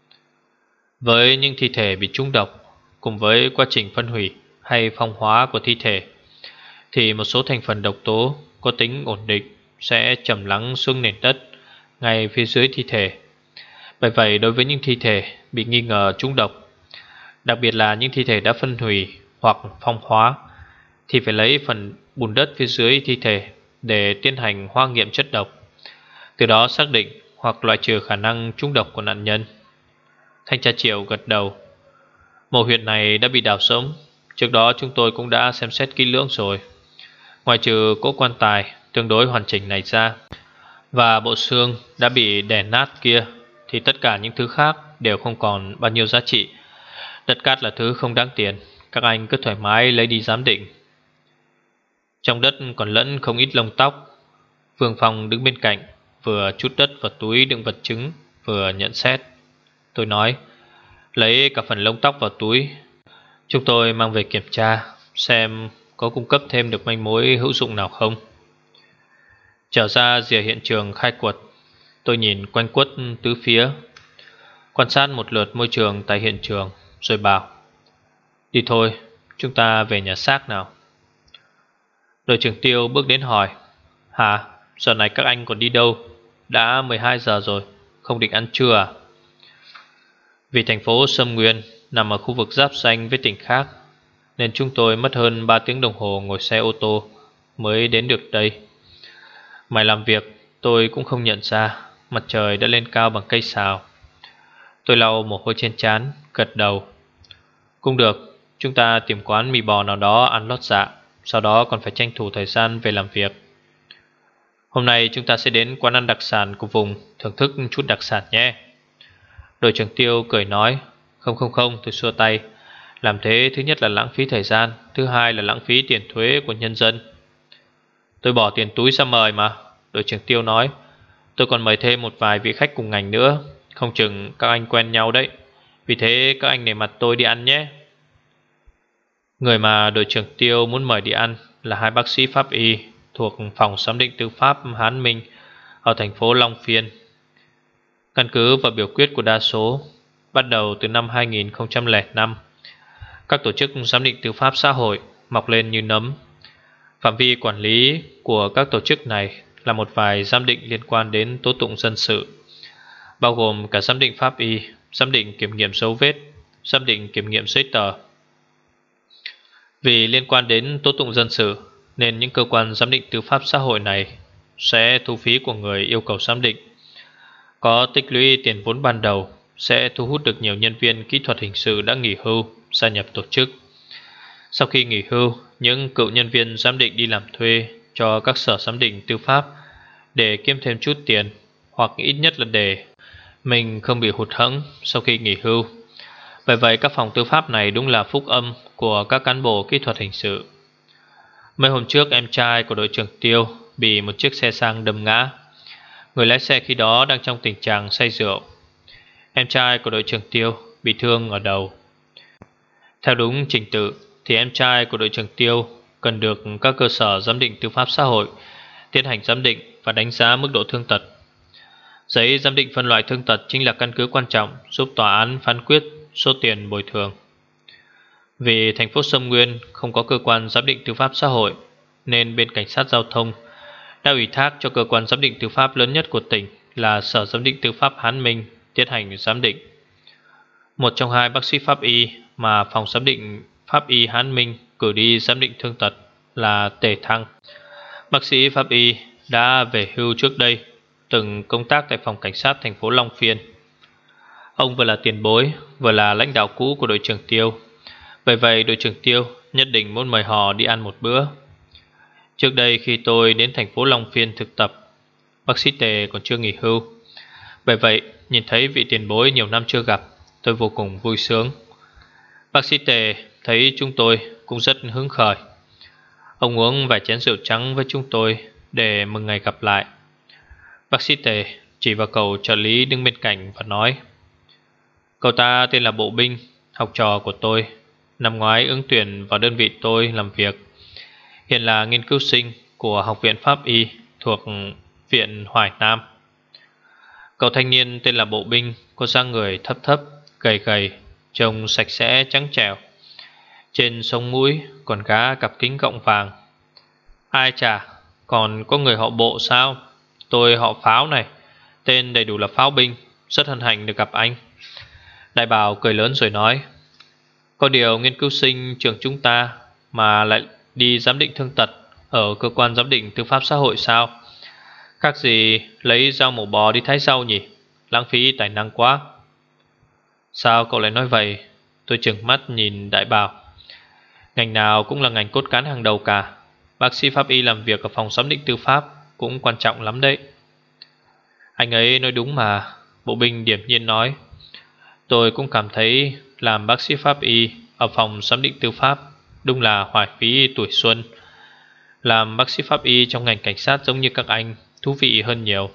Với những thi thể bị trúng độc, cùng với quá trình phân hủy hay phong hóa của thi thể, thì một số thành phần độc tố có tính ổn định sẽ trầm lắng xuống nền đất ngay phía dưới thi thể. Bởi vậy đối với những thi thể bị nghi ngờ trúng độc, đặc biệt là những thi thể đã phân hủy hoặc phong hóa, thì phải lấy phần bùn đất phía dưới thi thể để tiến hành hóa nghiệm chất độc, từ đó xác định hoặc loại trừ khả năng trúng độc của nạn nhân. Thanh tra Triệu gật đầu. Mộ huyệt này đã bị đào sống. Trước đó chúng tôi cũng đã xem xét kỹ lưỡng rồi. Ngoài trừ cỗ quan tài tương đối hoàn chỉnh này ra và bộ xương đã bị đè nát kia, thì tất cả những thứ khác đều không còn bao nhiêu giá trị. Đất cát là thứ không đáng tiền, các anh cứ thoải mái lấy đi giám định. Trong đất còn lẫn không ít lông tóc. Vương Phong đứng bên cạnh, vừa trút đất vào túi đựng vật chứng, vừa nhận xét. Tôi nói, lấy cả phần lông tóc vào túi, chúng tôi mang về kiểm tra xem có cung cấp thêm được manh mối hữu dụng nào không. Trở ra rìa hiện trường khai quật, tôi nhìn quanh quất tứ phía, quan sát một lượt môi trường tại hiện trường, rồi bảo, đi thôi, chúng ta về nhà xác nào. Đội trưởng Tiêu bước đến hỏi, hả, giờ này các anh còn đi đâu? Đã 12 giờ rồi, không định ăn trưa à? Vì thành phố Sâm Nguyên nằm ở khu vực giáp ranh với tỉnh khác, nên chúng tôi mất hơn 3 tiếng đồng hồ ngồi xe ô tô mới đến được đây. Mày làm việc tôi cũng không nhận ra mặt trời đã lên cao bằng cây sào. Tôi lau mồ hôi trên trán, gật đầu. Cũng được, chúng ta tìm quán mì bò nào đó ăn lót dạ, sau đó còn phải tranh thủ thời gian về làm việc. Hôm nay chúng ta sẽ đến quán ăn đặc sản của vùng, thưởng thức chút đặc sản nhé. Đội trưởng Tiêu cười nói. Không, tôi xua tay. Làm thế thứ nhất là lãng phí thời gian, thứ hai là lãng phí tiền thuế của nhân dân. Tôi bỏ tiền túi ra mời mà, đội trưởng Tiêu nói. Tôi còn mời thêm một vài vị khách cùng ngành nữa, không chừng các anh quen nhau đấy. Vì thế các anh nể mặt tôi đi ăn nhé. Người mà đội trưởng Tiêu muốn mời đi ăn là hai bác sĩ pháp y thuộc phòng giám định tư pháp Hán Minh ở thành phố Long Phiên. Căn cứ vào biểu quyết của đa số, bắt đầu từ năm 2005, các tổ chức giám định tư pháp xã hội mọc lên như nấm. Phạm vi quản lý của các tổ chức này là một vài giám định liên quan đến tố tụng dân sự, bao gồm cả giám định pháp y, giám định kiểm nghiệm dấu vết, giám định kiểm nghiệm giấy tờ. Vì liên quan đến tố tụng dân sự nên những cơ quan giám định tư pháp xã hội này sẽ thu phí của người yêu cầu giám định. Có tích lũy tiền vốn ban đầu sẽ thu hút được nhiều nhân viên kỹ thuật hình sự đã nghỉ hưu gia nhập tổ chức. Sau khi nghỉ hưu, những cựu nhân viên giám định đi làm thuê cho các sở giám định tư pháp để kiếm thêm chút tiền, hoặc ít nhất là để mình không bị hụt hẫng sau khi nghỉ hưu. Bởi vậy các phòng tư pháp này đúng là phúc âm của các cán bộ kỹ thuật hình sự. Mấy hôm trước em trai của đội trưởng Tiêu bị một chiếc xe sang đâm ngã. Người lái xe khi đó đang trong tình trạng say rượu. Em trai của đội trưởng Tiêu bị thương ở đầu. Theo đúng trình tự thì em trai của đội trưởng Tiêu cần được các cơ sở giám định tư pháp xã hội tiến hành giám định và đánh giá mức độ thương tật. Giấy giám định phân loại thương tật chính là căn cứ quan trọng giúp tòa án phán quyết số tiền bồi thường. Vì thành phố Sâm Nguyên không có cơ quan giám định tư pháp xã hội, nên bên cảnh sát giao thông đã ủy thác cho cơ quan giám định tư pháp lớn nhất của tỉnh là Sở Giám định Tư pháp Hán Minh tiến hành giám định. Một trong hai bác sĩ pháp y mà phòng giám định pháp y Hán Minh cử đi giám định thương tật là Tề Thăng. Bác sĩ pháp y đã về hưu trước đây, từng công tác tại phòng cảnh sát thành phố Long Phiên. Ông vừa là tiền bối, vừa là lãnh đạo cũ của đội trưởng Tiêu. Bởi vậy đội trưởng Tiêu nhất định muốn mời họ đi ăn một bữa. Trước đây khi tôi đến thành phố Long Phiên thực tập, bác sĩ Tề còn chưa nghỉ hưu. Bởi vậy nhìn thấy vị tiền bối nhiều năm chưa gặp, tôi vô cùng vui sướng. Bác sĩ Tề thấy chúng tôi cũng rất hứng khởi. Ông uống vài chén rượu trắng với chúng tôi để mừng ngày gặp lại. Bác sĩ Tề chỉ vào cậu trợ lý đứng bên cạnh và nói: cậu ta tên là Bộ Binh, học trò của tôi. Năm ngoái ứng tuyển vào đơn vị tôi làm việc. Hiện là nghiên cứu sinh của Học viện Pháp Y thuộc Viện Hoài Nam. Cậu thanh niên tên là Bộ Binh có dáng người thấp thấp, gầy gầy, trông sạch sẽ trắng trẻo. Trên sống mũi còn gá cặp kính gọng vàng. Ai chà, còn có người họ Bộ sao? Tôi họ Pháo này, tên đầy đủ là Pháo Binh. Rất hân hạnh được gặp anh. Đại Bảo cười lớn rồi nói: có điều nghiên cứu sinh trường chúng ta mà lại đi giám định thương tật ở cơ quan giám định tư pháp xã hội sao? Khác gì lấy dao mổ bò đi thái rau nhỉ? Lãng phí tài năng quá. Sao cậu lại nói vậy? Tôi trừng mắt nhìn Đại Bảo. Ngành nào cũng là ngành cốt cán hàng đầu cả. Bác sĩ pháp y làm việc ở phòng giám định tư pháp cũng quan trọng lắm đấy. Anh ấy nói đúng mà, Bộ Binh điềm nhiên nói. Tôi cũng cảm thấy làm bác sĩ pháp y ở phòng giám định tư pháp đúng là hoài phí tuổi xuân. Làm bác sĩ pháp y trong ngành cảnh sát giống như các anh thú vị hơn nhiều.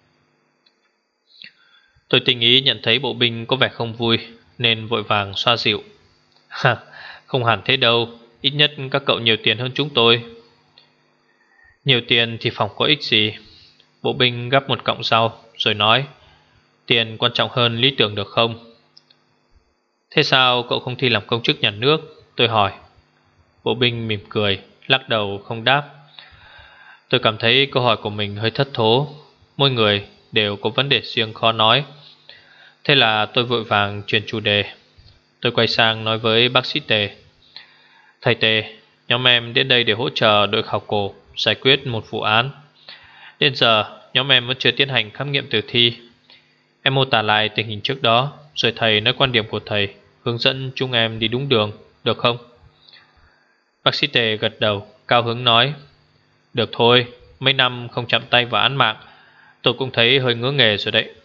Tôi tình ý nhận thấy Bộ Binh có vẻ không vui nên vội vàng xoa dịu. Không hẳn thế đâu, ít nhất các cậu nhiều tiền hơn chúng tôi. Nhiều tiền thì phòng có ích gì? Bộ Binh gắp một cọng rau rồi nói: tiền quan trọng hơn lý tưởng được không? Thế sao cậu không thi làm công chức nhà nước? Tôi hỏi. Bộ Binh mỉm cười, lắc đầu không đáp. Tôi cảm thấy câu hỏi của mình hơi thất thố. Mỗi người đều có vấn đề riêng khó nói. Thế là tôi vội vàng chuyển chủ đề. Tôi quay sang nói với bác sĩ Tề: thầy Tề, nhóm em đến đây để hỗ trợ đội khảo cổ giải quyết một vụ án. Đến giờ nhóm em vẫn chưa tiến hành khám nghiệm tử thi. Em mô tả lại tình hình trước đó, rồi thầy nói quan điểm của thầy, hướng dẫn chúng em đi đúng đường, được không? Bác sĩ Tề gật đầu, cao hứng nói: được thôi, mấy năm không chạm tay vào án mạng, tôi cũng thấy hơi ngứa nghề rồi đấy.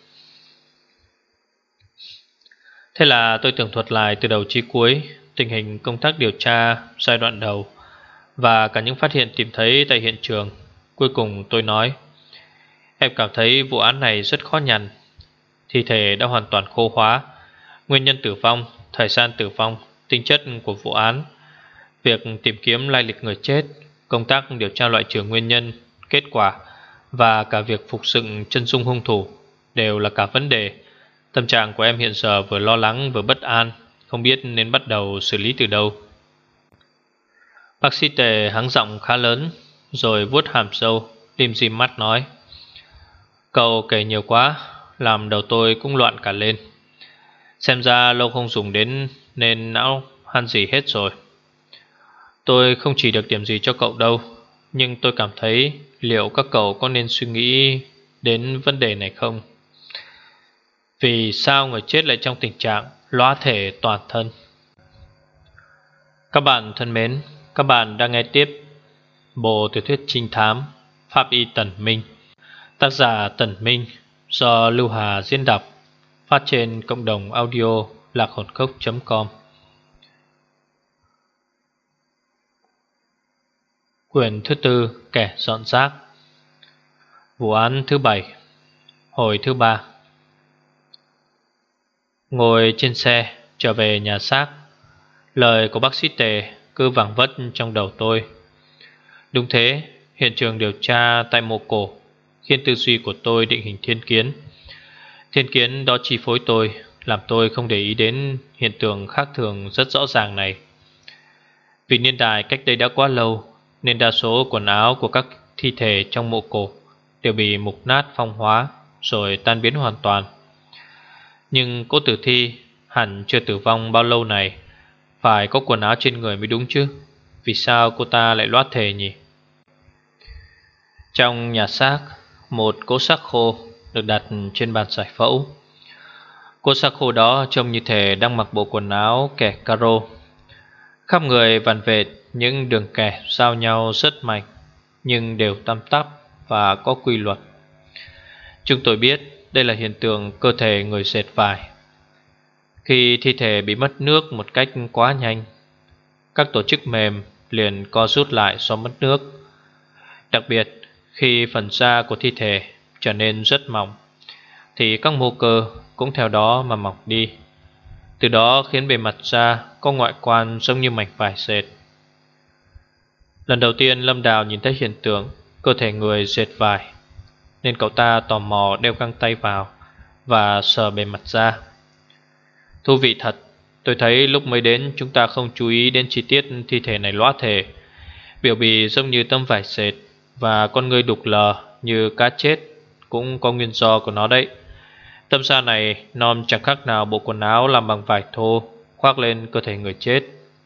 Thế là tôi tường thuật lại từ đầu chí cuối tình hình công tác điều tra giai đoạn đầu và cả những phát hiện tìm thấy tại hiện trường. Cuối cùng tôi nói: em cảm thấy vụ án này rất khó nhằn. Thi thể đã hoàn toàn khô hóa. Nguyên nhân tử vong, thời gian tử vong, tính chất của vụ án, việc tìm kiếm lai lịch người chết, công tác điều tra loại trừ nguyên nhân, kết quả và cả việc phục dựng chân dung hung thủ đều là cả vấn đề. Tâm trạng của em hiện giờ vừa lo lắng vừa bất an, không biết nên bắt đầu xử lý từ đâu. Bác sĩ Tề hắng giọng khá lớn rồi vuốt hàm râu, lim dim mắt nói: cậu kể nhiều quá, làm đầu tôi cũng loạn cả lên. Xem ra lâu không dùng đến nên não han gì hết rồi. Tôi không chỉ được điểm gì cho cậu đâu, nhưng tôi cảm thấy liệu các cậu có nên suy nghĩ đến vấn đề này không? Vì sao người chết lại trong tình trạng lõa thể toàn thân? Các bạn thân mến, các bạn đang nghe tiếp bộ tiểu thuyết trinh thám Pháp y Tần Minh, tác giả Tần Minh, do Lưu Hà diễn đọc, phát trên cộng đồng audio lạc hồn cốc.com. Quyển thứ tư, kẻ dọn rác. Vụ án thứ 7, hồi thứ 3. Ngồi trên xe trở về nhà xác, lời của bác sĩ Tề cứ vẳng vất trong đầu tôi. Đúng thế, hiện trường điều tra tại mộ cổ khiến tư duy của tôi định hình thiên kiến. Thiên kiến đó chi phối tôi, làm tôi không để ý đến hiện tượng khác thường rất rõ ràng này. Vì niên đại cách đây đã quá lâu, nên đa số quần áo của các thi thể trong mộ cổ đều bị mục nát phong hóa rồi tan biến hoàn toàn. Nhưng cô tử thi hẳn chưa tử vong bao lâu này, phải có quần áo trên người mới đúng chứ. Vì sao cô ta lại loát thể nhỉ? Trong nhà xác, một cỗ xác khô được đặt trên bàn giải phẫu. Cỗ xác khô đó trông như thể đang mặc bộ quần áo kẻ caro. Khắp người vằn vệt những đường kẻ giao nhau rất mạnh, nhưng đều tăm tắp và có quy luật. Chúng tôi biết đây là hiện tượng cơ thể người dệt vải. Khi thi thể bị mất nước một cách quá nhanh, các tổ chức mềm liền co rút lại do mất nước. Đặc biệt khi phần da của thi thể trở nên rất mỏng, thì các mô cơ cũng theo đó mà mỏng đi. Từ đó khiến bề mặt da có ngoại quan giống như mảnh vải dệt. Lần đầu tiên Lâm Đào nhìn thấy hiện tượng cơ thể người dệt vải, nên cậu ta tò mò đeo găng tay vào và sờ bề mặt da. Thú vị thật, tôi thấy lúc mới đến chúng ta không chú ý đến chi tiết thi thể này loá thể. Biểu bì giống như tấm vải dệt và con người đục lờ như cá chết cũng có nguyên do của nó đấy. Tấm da này non chẳng khác nào bộ quần áo làm bằng vải thô khoác lên cơ thể người chết.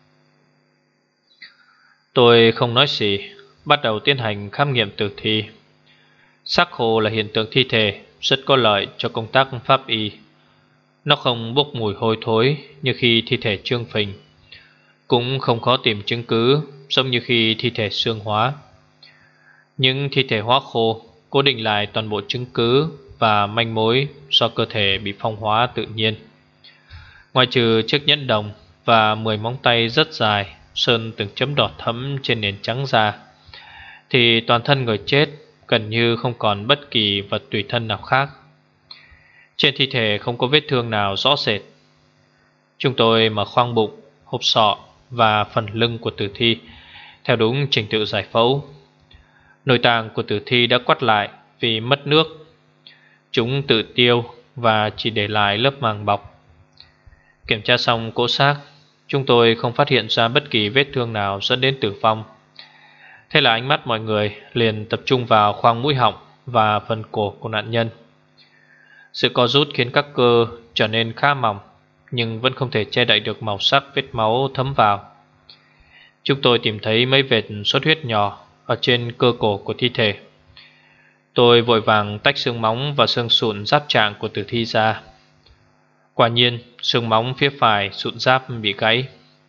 Tôi không nói gì, bắt đầu tiến hành khám nghiệm tử thi. Xác khô là hiện tượng thi thể rất có lợi cho công tác pháp y. Nó không bốc mùi hôi thối như khi thi thể trương phình, cũng không khó tìm chứng cứ giống như khi thi thể xương hóa. Những thi thể hóa khô cố định lại toàn bộ chứng cứ và manh mối do cơ thể bị phong hóa tự nhiên. Ngoài trừ chiếc nhẫn đồng và 10 móng tay rất dài sơn từng chấm đỏ thẫm trên nền trắng da, thì toàn thân người chết gần như không còn bất kỳ vật tùy thân nào khác. Trên thi thể không có vết thương nào rõ rệt. Chúng tôi mở khoang bụng, hộp sọ và phần lưng của tử thi theo đúng trình tự giải phẫu. Nội tạng của tử thi đã quắt lại vì mất nước. Chúng tự tiêu và chỉ để lại lớp màng bọc. Kiểm tra xong cỗ xác, chúng tôi không phát hiện ra bất kỳ vết thương nào dẫn đến tử vong. Thế là ánh mắt mọi người liền tập trung vào khoang mũi họng và phần cổ của nạn nhân. Sự co rút khiến các cơ trở nên khá mỏng, nhưng vẫn không thể che đậy được màu sắc vết máu thấm vào. Chúng tôi tìm thấy mấy vệt xuất huyết nhỏ ở trên cơ cổ của thi thể. Tôi vội vàng tách xương móng và xương sụn giáp trạng của tử thi ra. Quả nhiên, xương móng phía phải sụn giáp bị gãy.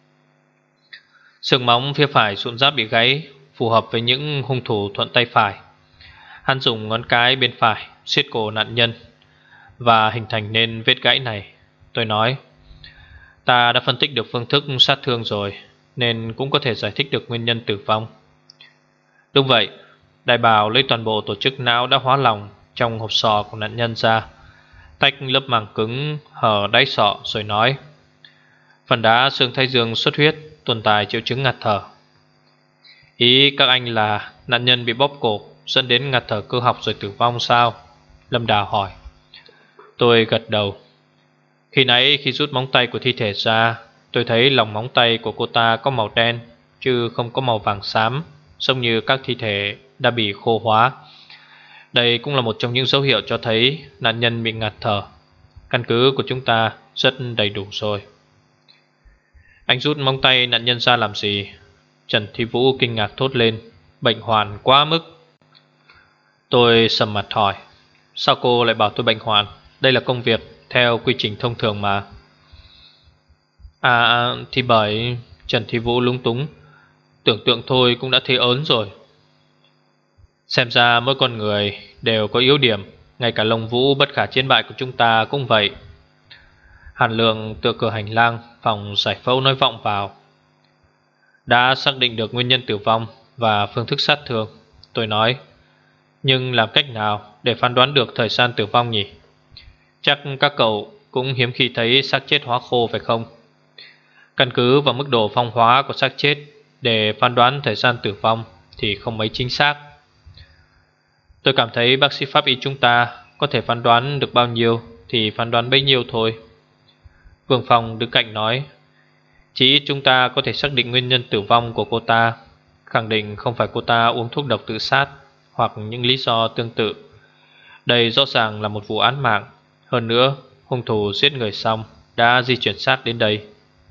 Xương móng phía phải sụn giáp bị gãy phù hợp với những hung thủ thuận tay phải. Hắn dùng ngón cái bên phải siết cổ nạn nhân và hình thành nên vết gãy này. Tôi nói, ta đã phân tích được phương thức sát thương rồi, nên cũng có thể giải thích được nguyên nhân tử vong. Đúng vậy, đại bào lấy toàn bộ tổ chức não đã hóa lỏng trong hộp sọ của nạn nhân ra, tách lớp màng cứng hở đáy sọ rồi nói, phần đá xương thái dương xuất huyết, tồn tại triệu chứng ngạt thở. Ý các anh là nạn nhân bị bóp cổ dẫn đến ngạt thở cơ học rồi tử vong sao? Lâm Đào hỏi. Tôi gật đầu. Khi nãy khi rút móng tay của thi thể ra, tôi thấy lòng móng tay của cô ta có màu đen, chứ không có màu vàng xám, giống như các thi thể đã bị khô hóa. Đây cũng là một trong những dấu hiệu cho thấy nạn nhân bị ngạt thở. Căn cứ của chúng ta rất đầy đủ rồi. Anh rút móng tay nạn nhân ra làm gì? Trần Thi Vũ kinh ngạc thốt lên. Bệnh hoạn quá mức. Tôi sầm mặt hỏi, sao cô lại bảo tôi bệnh hoạn? Đây là công việc theo quy trình thông thường mà. Thì bởi... Trần Thi Vũ lúng túng. Tưởng tượng thôi cũng đã thấy ớn rồi. Xem ra mỗi con người đều có yếu điểm, ngay cả Long Vũ bất khả chiến bại của chúng ta cũng vậy. Hàn Lượng tựa cửa hành lang phòng giải phẫu nói vọng vào. Đã xác định được nguyên nhân tử vong và phương thức sát thương, tôi nói. Nhưng làm cách nào để phán đoán được thời gian tử vong nhỉ? Chắc các cậu cũng hiếm khi thấy xác chết hóa khô phải không? Căn cứ vào mức độ phong hóa của xác chết để phán đoán thời gian tử vong, thì không mấy chính xác. Tôi cảm thấy bác sĩ pháp y chúng ta có thể phán đoán được bao nhiêu thì phán đoán bấy nhiêu thôi. Vương Phong đứng cạnh nói, chỉ ít chúng ta có thể xác định nguyên nhân tử vong của cô ta, khẳng định không phải cô ta uống thuốc độc tự sát hoặc những lý do tương tự. Đây rõ ràng là một vụ án mạng. Hơn nữa, hung thủ giết người xong đã di chuyển xác đến đây.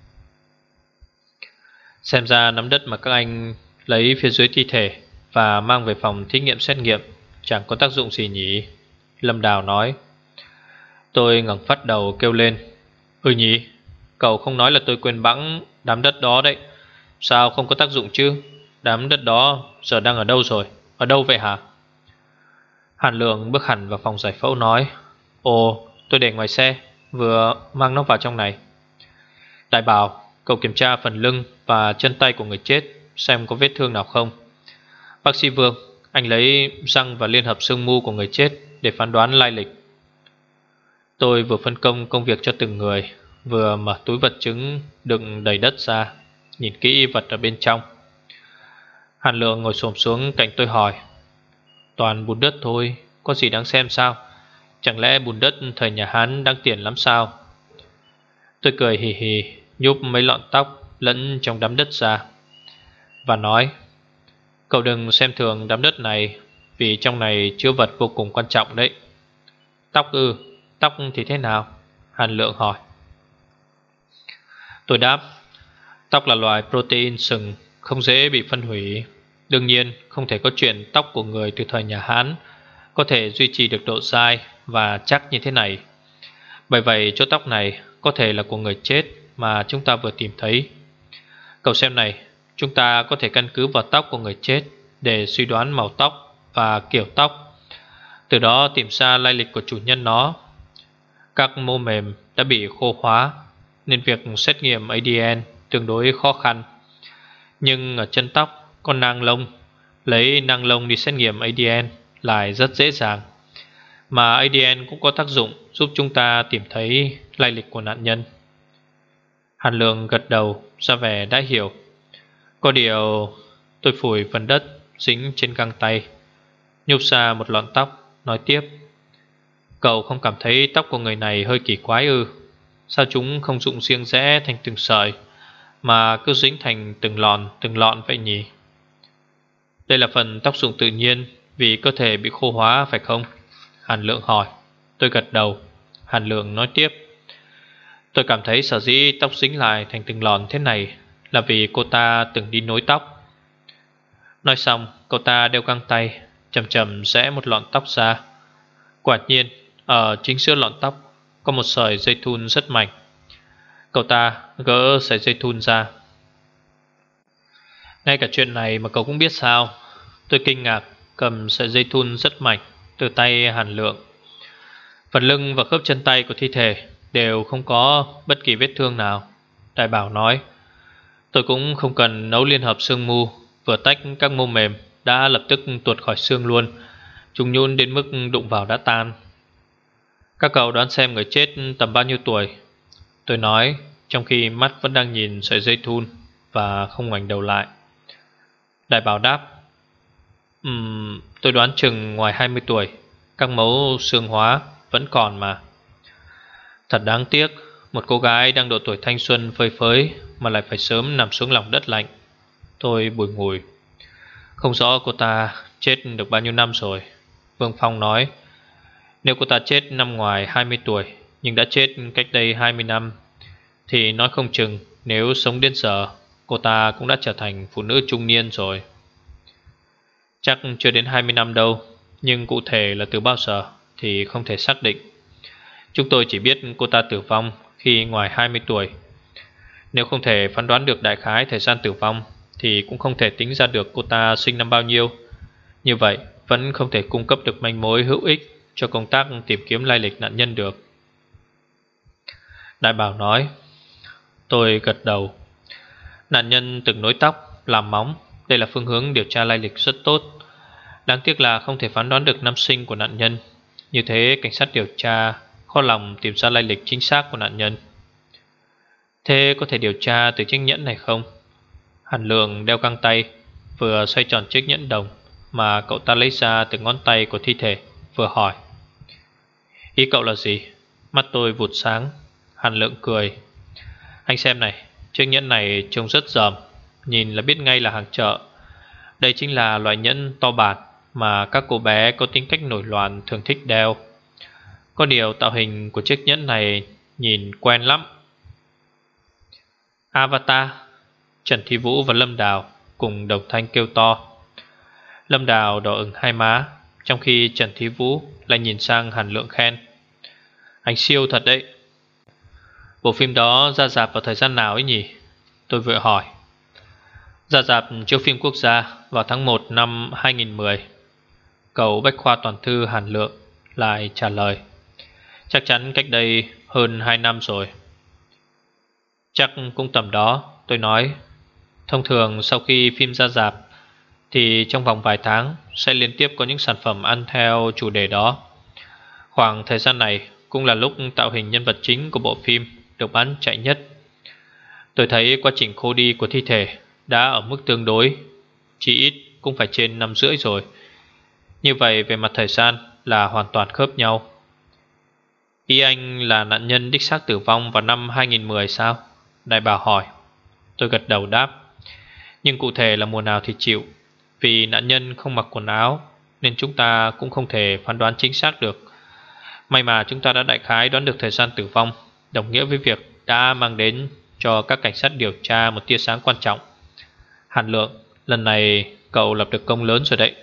Xem ra nắm đất mà các anh lấy phía dưới thi thể và mang về phòng thí nghiệm xét nghiệm chẳng có tác dụng gì nhỉ? Lâm Đào nói. Tôi ngẩng phát đầu kêu lên, nhỉ, cậu không nói là tôi quên bẵng đám đất đó đấy. Sao không có tác dụng chứ? Đám đất đó giờ đang ở đâu rồi? Ở đâu vậy hả? Hàn Lượng bước hẳn vào phòng giải phẫu nói, ồ, tôi để ngoài xe, vừa mang nó vào trong này. Đại Bảo, cậu kiểm tra phần lưng và chân tay của người chết, xem có vết thương nào không. Bác sĩ Vương, anh lấy răng và liên hợp xương mu của người chết để phán đoán lai lịch. Tôi vừa phân công công việc cho từng người, vừa mở túi vật chứng đựng đầy đất ra, nhìn kỹ vật ở bên trong. Hàn Lượng ngồi xổm xuống cạnh tôi hỏi, toàn bùn đất thôi, có gì đáng xem sao? Chẳng lẽ bùn đất thời nhà Hán đáng tiền lắm sao? Tôi cười hì hì, nhúc mấy lọn tóc lẫn trong đám đất ra và nói, cậu đừng xem thường đám đất này, vì trong này chứa vật vô cùng quan trọng đấy. Tóc ư? Tóc thì thế nào? Hàn Lượng hỏi. Tôi đáp, tóc là loài protein sừng, không dễ bị phân hủy. Đương nhiên không thể có chuyện tóc của người từ thời nhà Hán có thể duy trì được độ dai và chắc như thế này. Bởi vậy chỗ tóc này có thể là của người chết mà chúng ta vừa tìm thấy. Cậu xem này, chúng ta có thể căn cứ vào tóc của người chết để suy đoán màu tóc và kiểu tóc, từ đó tìm ra lai lịch của chủ nhân nó. Các mô mềm đã bị khô hóa nên việc xét nghiệm ADN tương đối khó khăn. Nhưng ở chân tóc có nang lông, lấy nang lông đi xét nghiệm ADN lại rất dễ dàng. Mà ADN cũng có tác dụng giúp chúng ta tìm thấy lai lịch của nạn nhân. Hàn Lượng gật đầu ra vẻ đã hiểu. Có điều tôi phủi phần đất dính trên găng tay, nhúc ra một lọn tóc, nói tiếp, cậu không cảm thấy tóc của người này hơi kỳ quái ư? Sao chúng không rụng riêng rẽ thành từng sợi mà cứ dính thành từng lọn vậy nhỉ? Đây là phần tóc rụng tự nhiên vì cơ thể bị khô hóa phải không? Hàn Lượng hỏi. Tôi gật đầu. Hàn Lượng nói tiếp, tôi cảm thấy sở dĩ tóc dính lại thành từng lọn thế này là vì cô ta từng đi nối tóc. Nói xong, cậu ta đeo găng tay, chậm chậm rẽ một lọn tóc ra. Quả nhiên, ở chính giữa lọn tóc có một sợi dây thun rất mảnh. Cậu ta gỡ sợi dây thun ra. Ngay cả chuyện này mà cậu cũng biết sao? Tôi kinh ngạc cầm sợi dây thun rất mảnh từ tay Hàn Lượng. Phần lưng và khớp chân tay của thi thể đều không có bất kỳ vết thương nào, Đại Bảo nói. Tôi cũng không cần nấu liên hợp xương mu, vừa tách các mô mềm đã lập tức tuột khỏi xương luôn. Chúng nhún đến mức đụng vào đã tan. Các cậu đoán xem người chết tầm bao nhiêu tuổi? Tôi nói, trong khi mắt vẫn đang nhìn sợi dây thun và không ngoảnh đầu lại. Đại Bảo đáp, tôi đoán chừng ngoài 20 tuổi. Các mẫu xương hóa vẫn còn mà. Thật đáng tiếc, một cô gái đang độ tuổi thanh xuân phơi phới mà lại phải sớm nằm xuống lòng đất lạnh. Tôi bùi ngùi. Không rõ cô ta chết được bao nhiêu năm rồi. Vương Phong nói, nếu cô ta chết năm ngoài 20 tuổi nhưng đã chết cách đây 20 năm thì nói không chừng nếu sống đến giờ cô ta cũng đã trở thành phụ nữ trung niên rồi. Chắc chưa đến 20 năm đâu, nhưng cụ thể là từ bao giờ thì không thể xác định. Chúng tôi chỉ biết cô ta tử vong khi ngoài 20 tuổi. Nếu không thể phán đoán được đại khái thời gian tử vong thì cũng không thể tính ra được cô ta sinh năm bao nhiêu. Như vậy vẫn không thể cung cấp được manh mối hữu ích cho công tác tìm kiếm lai lịch nạn nhân được. Đại Bảo nói. Tôi gật đầu. Nạn nhân từng nối tóc, làm móng. Đây là phương hướng điều tra lai lịch rất tốt. Đáng tiếc là không thể phán đoán được năm sinh của nạn nhân. Như thế cảnh sát điều tra khó lòng tìm ra lai lịch chính xác của nạn nhân. Thế có thể điều tra từ chiếc nhẫn này không? Hàn Lượng đeo găng tay, vừa xoay tròn chiếc nhẫn đồng mà cậu ta lấy ra từ ngón tay của thi thể, vừa hỏi: "Ý cậu là gì?" Mắt tôi vụt sáng. Hàn Lượng cười: "Anh xem này, chiếc nhẫn này trông rất dởm, nhìn là biết ngay là hàng chợ. Đây chính là loại nhẫn to bản mà các cô bé có tính cách nổi loạn thường thích đeo. Có điều tạo hình của chiếc nhẫn này nhìn quen lắm." "Avatar!" Trần Thi Vũ và Lâm Đào cùng đồng thanh kêu to. Lâm Đào đỏ ửng hai má, trong khi Trần Thi Vũ lại nhìn sang Hàn Lượng khen: "Anh siêu thật đấy." "Bộ phim đó ra rạp vào thời gian nào ấy nhỉ?" Tôi vừa hỏi. "Ra rạp chiếu phim quốc gia vào tháng 1 năm 2010. Cậu bách khoa toàn thư Hàn Lượng lại trả lời: "Chắc chắn cách đây hơn 2 năm rồi." "Chắc cũng tầm đó," tôi nói. "Thông thường sau khi phim ra rạp thì trong vòng vài tháng sẽ liên tiếp có những sản phẩm ăn theo chủ đề đó. Khoảng thời gian này cũng là lúc tạo hình nhân vật chính của bộ phim được bán chạy nhất. Tôi thấy quá trình khô đi của thi thể đã ở mức tương đối, chỉ ít cũng phải trên 5 rưỡi rồi. Như vậy về mặt thời gian là hoàn toàn khớp nhau." "Ý anh là nạn nhân đích xác tử vong vào năm 2010 sao?" Đại bảo hỏi. Tôi gật đầu đáp: "Nhưng cụ thể là mùa nào thì chịu. Vì nạn nhân không mặc quần áo nên chúng ta cũng không thể phán đoán chính xác được. May mà chúng ta đã đại khái đoán được thời gian tử vong, đồng nghĩa với việc đã mang đến cho các cảnh sát điều tra một tia sáng quan trọng. Hàn Lượng, lần này cậu lập được công lớn rồi đấy."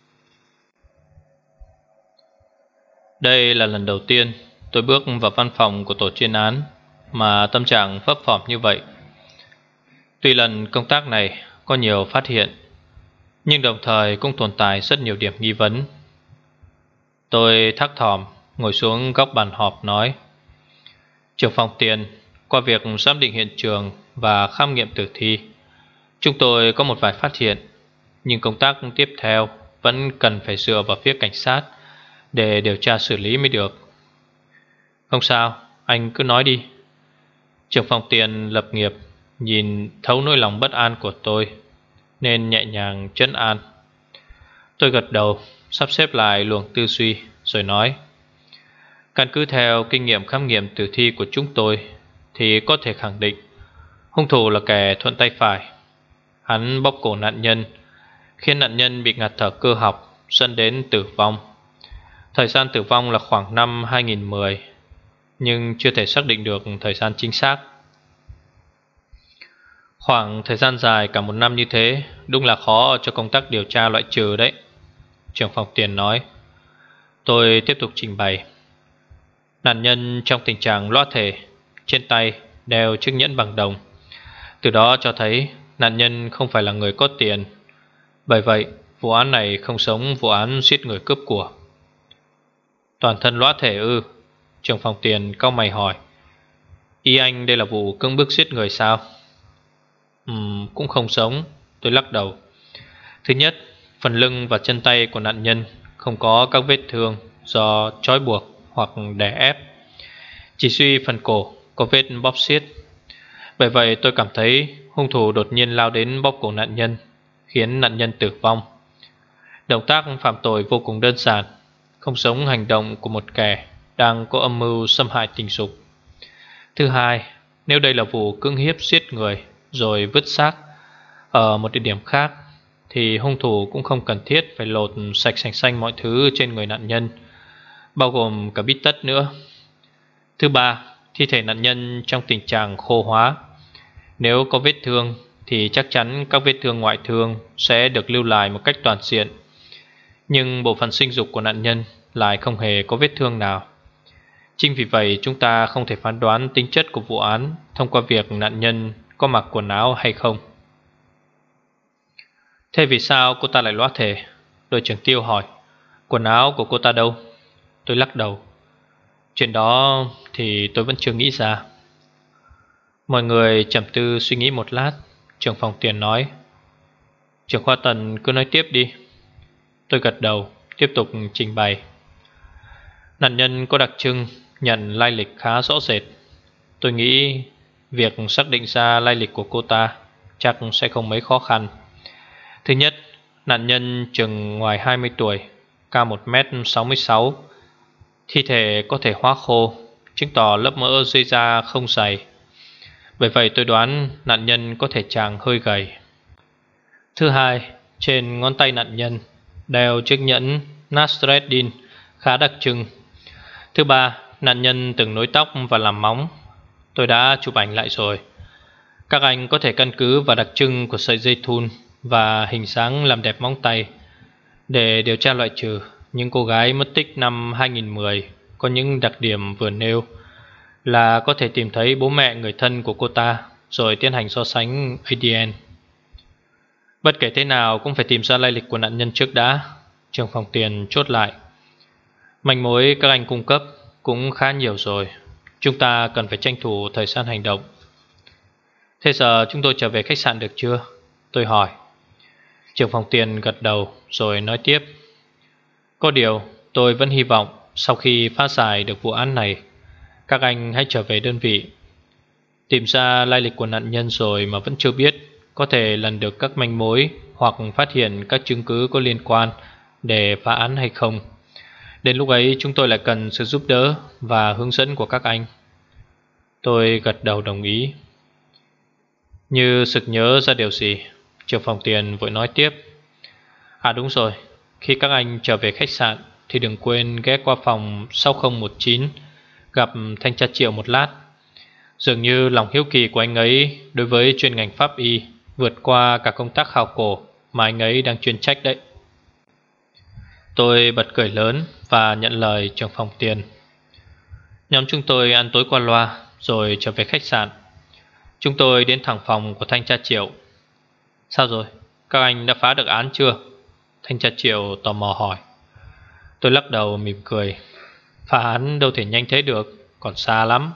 Đây là lần đầu tiên tôi bước vào văn phòng của tổ chuyên án mà tâm trạng phấp phỏng như vậy. Tuy lần công tác này có nhiều phát hiện, nhưng đồng thời cũng tồn tại rất nhiều điểm nghi vấn. Tôi thắc thỏm ngồi xuống góc bàn họp nói: "Trưởng phòng tiền, qua việc giám định hiện trường và khám nghiệm tử thi, chúng tôi có một vài phát hiện, nhưng công tác tiếp theo vẫn cần phải dựa vào phía cảnh sát để điều tra xử lý mới được." "Không sao, anh cứ nói đi." Trưởng phòng tiền lập nghiệp nhìn thấu nỗi lòng bất an của tôi nên nhẹ nhàng trấn an. Tôi gật đầu, sắp xếp lại luồng tư duy rồi nói: "Căn cứ theo kinh nghiệm khám nghiệm tử thi của chúng tôi thì có thể khẳng định hung thủ là kẻ thuận tay phải. Hắn bóp cổ nạn nhân, khiến nạn nhân bị ngạt thở cơ học dẫn đến tử vong. Thời gian tử vong là khoảng năm 2010, nhưng chưa thể xác định được thời gian chính xác." "Khoảng thời gian dài cả 1 năm như thế đúng là khó cho công tác điều tra loại trừ đấy," trưởng phòng tiền nói. Tôi tiếp tục trình bày: "Nạn nhân trong tình trạng loát thể, trên tay đeo chiếc nhẫn bằng đồng. Từ đó cho thấy nạn nhân không phải là người có tiền. Bởi vậy vụ án này không giống vụ án giết người cướp của." "Toàn thân loát thể ư?" Trưởng phòng tiền cau mày hỏi. "Ý anh đây là vụ cưỡng bức giết người sao?" Cũng không giống." Tôi lắc đầu. "Thứ nhất, phần lưng và chân tay của nạn nhân không có các vết thương do trói buộc hoặc đè ép, chỉ duy phần cổ có vết bóp xiết. Bởi vậy tôi cảm thấy hung thủ đột nhiên lao đến bóp cổ nạn nhân, khiến nạn nhân tử vong. Động tác phạm tội vô cùng đơn giản, không giống hành động của một kẻ đang có âm mưu xâm hại tình dục. Thứ hai, nếu đây là vụ cưỡng hiếp giết người rồi vứt xác ở một địa điểm khác thì hung thủ cũng không cần thiết phải lột sạch sành xanh mọi thứ trên người nạn nhân, bao gồm cả bít tất nữa. Thứ ba, thi thể nạn nhân trong tình trạng khô hóa. Nếu có vết thương thì chắc chắn các vết thương ngoại thương sẽ được lưu lại một cách toàn diện, nhưng bộ phận sinh dục của nạn nhân lại không hề có vết thương nào. Chính vì vậy chúng ta không thể phán đoán tính chất của vụ án thông qua việc nạn nhân có mặc quần áo hay không." "Thế vì sao cô ta lại loát thể?" Đội trưởng Tiêu hỏi. "Quần áo của cô ta đâu?" Tôi lắc đầu. "Chuyện đó thì tôi vẫn chưa nghĩ ra." Mọi người trầm tư suy nghĩ một lát. Trưởng phòng tiền nói: "Trưởng khoa Tần cứ nói tiếp đi." Tôi gật đầu, tiếp tục trình bày: "Nạn nhân có đặc trưng nhận lai lịch khá rõ rệt. Tôi nghĩ việc xác định ra lai lịch của cô ta chắc sẽ không mấy khó khăn. Thứ nhất, nạn nhân chừng ngoài 20 tuổi, cao 1m66, thi thể có thể hóa khô, chứng tỏ lớp mỡ dưới da không dày. Bởi vậy tôi đoán nạn nhân có thể chàng hơi gầy. Thứ hai, trên ngón tay nạn nhân đeo chiếc nhẫn Nasreddin khá đặc trưng. Thứ ba, nạn nhân từng nối tóc và làm móng. Tôi đã chụp ảnh lại rồi. Các anh có thể căn cứ vào đặc trưng của sợi dây thun và hình dáng làm đẹp móng tay để điều tra loại trừ những cô gái mất tích năm 2010 có những đặc điểm vừa nêu, là có thể tìm thấy bố mẹ người thân của cô ta rồi tiến hành so sánh ADN. Bất kể thế nào cũng phải tìm ra lai lịch của nạn nhân trước đã, trưởng phòng tiền chốt lại. Manh mối các anh cung cấp cũng khá nhiều rồi, chúng ta cần phải tranh thủ thời gian hành động. Thế giờ chúng tôi trở về khách sạn được chưa? Tôi hỏi. Trưởng phòng tiền gật đầu rồi nói tiếp. Có điều tôi vẫn hy vọng sau khi phá giải được vụ án này, các anh hãy trở về đơn vị. Tìm ra lai lịch của nạn nhân rồi mà vẫn chưa biết, có thể lần được các manh mối hoặc phát hiện các chứng cứ có liên quan để phá án hay không. Đến lúc ấy chúng tôi lại cần sự giúp đỡ và hướng dẫn của các anh. Tôi gật đầu đồng ý. Như sực nhớ ra điều gì, trưởng phòng tiền vội nói tiếp. À đúng rồi, khi các anh trở về khách sạn thì đừng quên ghé qua phòng 6019 gặp thanh tra Triệu một lát. Dường như lòng hiếu kỳ của anh ấy đối với chuyên ngành pháp y vượt qua cả công tác khảo cổ mà anh ấy đang chuyên trách đấy. Tôi bật cười lớn và nhận lời trưởng phòng tiền. Nhóm chúng tôi ăn tối qua loa rồi trở về khách sạn. Chúng tôi đến thẳng phòng của thanh tra Triệu. Sao rồi? Các anh đã phá được án chưa? Thanh tra Triệu tò mò hỏi. Tôi lắc đầu mỉm cười. Phá án đâu thể nhanh thế được, còn xa lắm.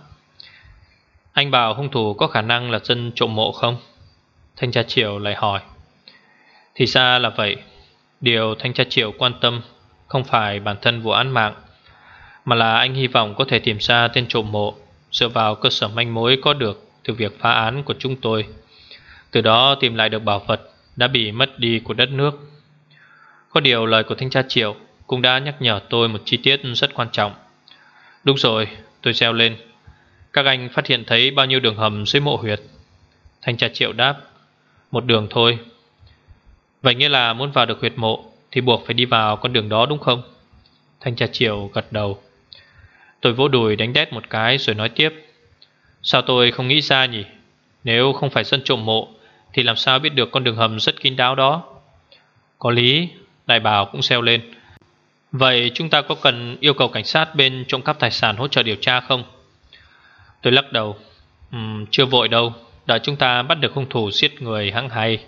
Anh bảo hung thủ có khả năng là dân trộm mộ không? Thanh tra Triệu lại hỏi. Thì ra là vậy. Điều thanh tra Triệu quan tâm không phải bản thân vụ án mạng, mà là anh hy vọng có thể tìm ra tên trộm mộ dựa vào cơ sở manh mối có được từ việc phá án của chúng tôi, từ đó tìm lại được bảo vật đã bị mất đi của đất nước. Có điều lời của thanh tra Triệu cũng đã nhắc nhở tôi một chi tiết rất quan trọng. Đúng rồi, tôi reo lên. Các anh phát hiện thấy bao nhiêu đường hầm dưới mộ huyệt? Thanh tra Triệu đáp. Một đường thôi. Vậy nghĩa là muốn vào được huyệt mộ thì buộc phải đi vào con đường đó đúng không? Thanh tra Triệu gật đầu. Tôi vỗ đùi đánh đét một cái rồi nói tiếp. Sao tôi không nghĩ ra nhỉ? Nếu không phải dân trộm mộ thì làm sao biết được con đường hầm rất kín đáo đó? Có lý. Đại Bảo cũng reo lên. Vậy chúng ta có cần yêu cầu cảnh sát bên trộm cắp tài sản hỗ trợ điều tra không? Tôi lắc đầu. Chưa vội đâu, đợi chúng ta bắt được hung thủ giết người hăng hay.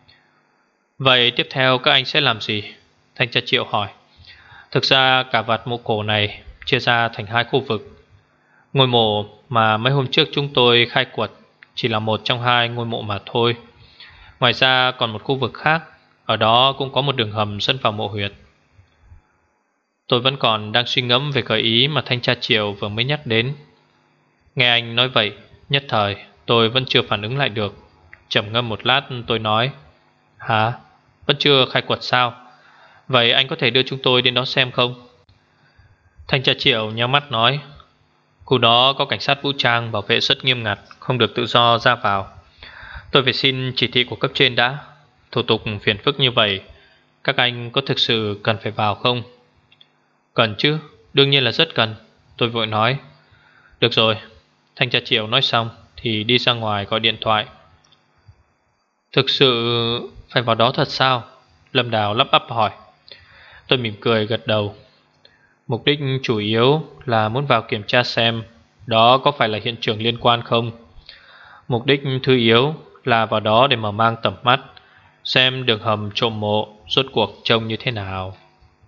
Vậy tiếp theo các anh sẽ làm gì? Thanh tra Triệu hỏi. Thực ra cả vạt mộ cổ này chia ra thành hai khu vực. Ngôi mộ mà mấy hôm trước chúng tôi khai quật chỉ là một trong hai ngôi mộ mà thôi. Ngoài ra còn một khu vực khác, ở đó cũng có một đường hầm dẫn vào mộ huyệt. Tôi vẫn còn đang suy ngẫm về gợi ý mà thanh tra Triệu vừa mới nhắc đến. Nghe anh nói vậy, nhất thời tôi vẫn chưa phản ứng lại được. Trầm ngâm một lát tôi nói. Hả? Vẫn chưa khai quật sao? Vậy anh có thể đưa chúng tôi đến đó xem không? Thanh tra Triệu nhắm mắt nói. Khu đó có cảnh sát vũ trang bảo vệ rất nghiêm ngặt, không được tự do ra vào. Tôi phải xin chỉ thị của cấp trên đã. Thủ tục phiền phức như vậy, các anh có thực sự cần phải vào không? Cần chứ, đương nhiên là rất cần. Tôi vội nói. Được rồi. Thanh tra Triệu nói xong thì đi ra ngoài gọi điện thoại. Thực sự phải vào đó thật sao? Lâm Đào lắp bắp hỏi. Tôi mỉm cười gật đầu. Mục đích chủ yếu là muốn vào kiểm tra xem đó có phải là hiện trường liên quan không. Mục đích thứ yếu là vào đó để mở mang tầm mắt, xem đường hầm trộm mộ rốt cuộc trông như thế nào.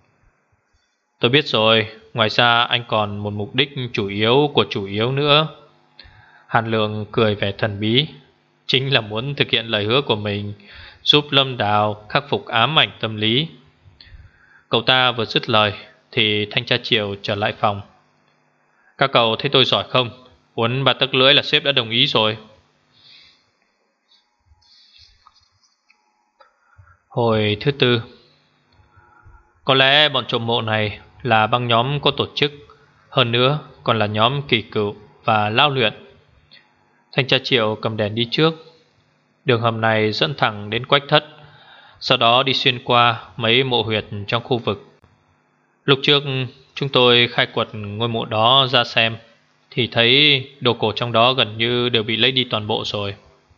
Tôi biết rồi. Ngoài ra anh còn một mục đích chủ yếu của chủ yếu nữa. Hàn Lượng cười vẻ thần bí. Chính là muốn thực hiện lời hứa của mình, giúp Lâm Đào khắc phục ám ảnh tâm lý. Cậu ta vừa dứt lời thì thanh tra Triệu trở lại phòng. Các cậu thấy tôi giỏi không? Uốn 3 tấc lưỡi là sếp đã đồng ý rồi. Hồi thứ tư. Có lẽ bọn trộm mộ này là băng nhóm có tổ chức, hơn nữa còn là nhóm kỳ cựu và lao luyện. Thanh tra Triệu cầm đèn đi trước. Đường hầm này dẫn thẳng đến Quách Thất, sau đó đi xuyên qua mấy mộ huyệt trong khu vực. Lúc trước chúng tôi khai quật ngôi mộ đó ra xem, thì thấy đồ cổ trong đó gần như đều bị lấy đi toàn bộ rồi.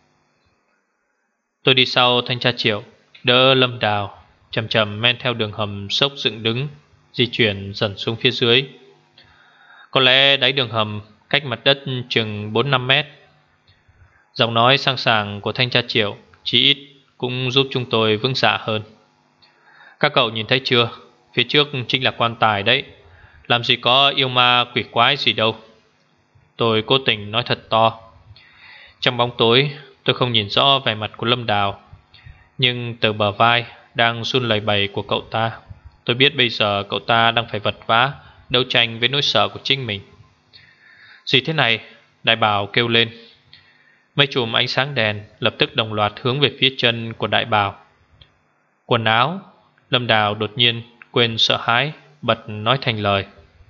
Tôi đi sau thanh tra Triệu, đỡ Lâm Đào chậm chậm men theo đường hầm xốc dựng đứng, di chuyển dần xuống phía dưới. Có lẽ đáy đường hầm cách mặt đất chừng 4-5 mét. Giọng nói sang sảng của thanh tra Triệu chí ít cũng giúp chúng tôi vững dạ hơn. Các cậu nhìn thấy chưa? Phía trước chính là quan tài đấy. Làm gì có yêu ma quỷ quái gì đâu. Tôi cố tình nói thật to. Trong bóng tối tôi không nhìn rõ vẻ mặt của Lâm Đào, nhưng từ bờ vai đang run lẩy bẩy của cậu ta, tôi biết bây giờ cậu ta đang phải vật vã đấu tranh với nỗi sợ của chính mình. Gì thế này? Đại Bảo kêu lên. Mấy chùm ánh sáng đèn lập tức đồng loạt hướng về phía chân của Đại Bảo. Quần áo. Lâm Đào đột nhiên quên sợ hãi, bật nói thành lời.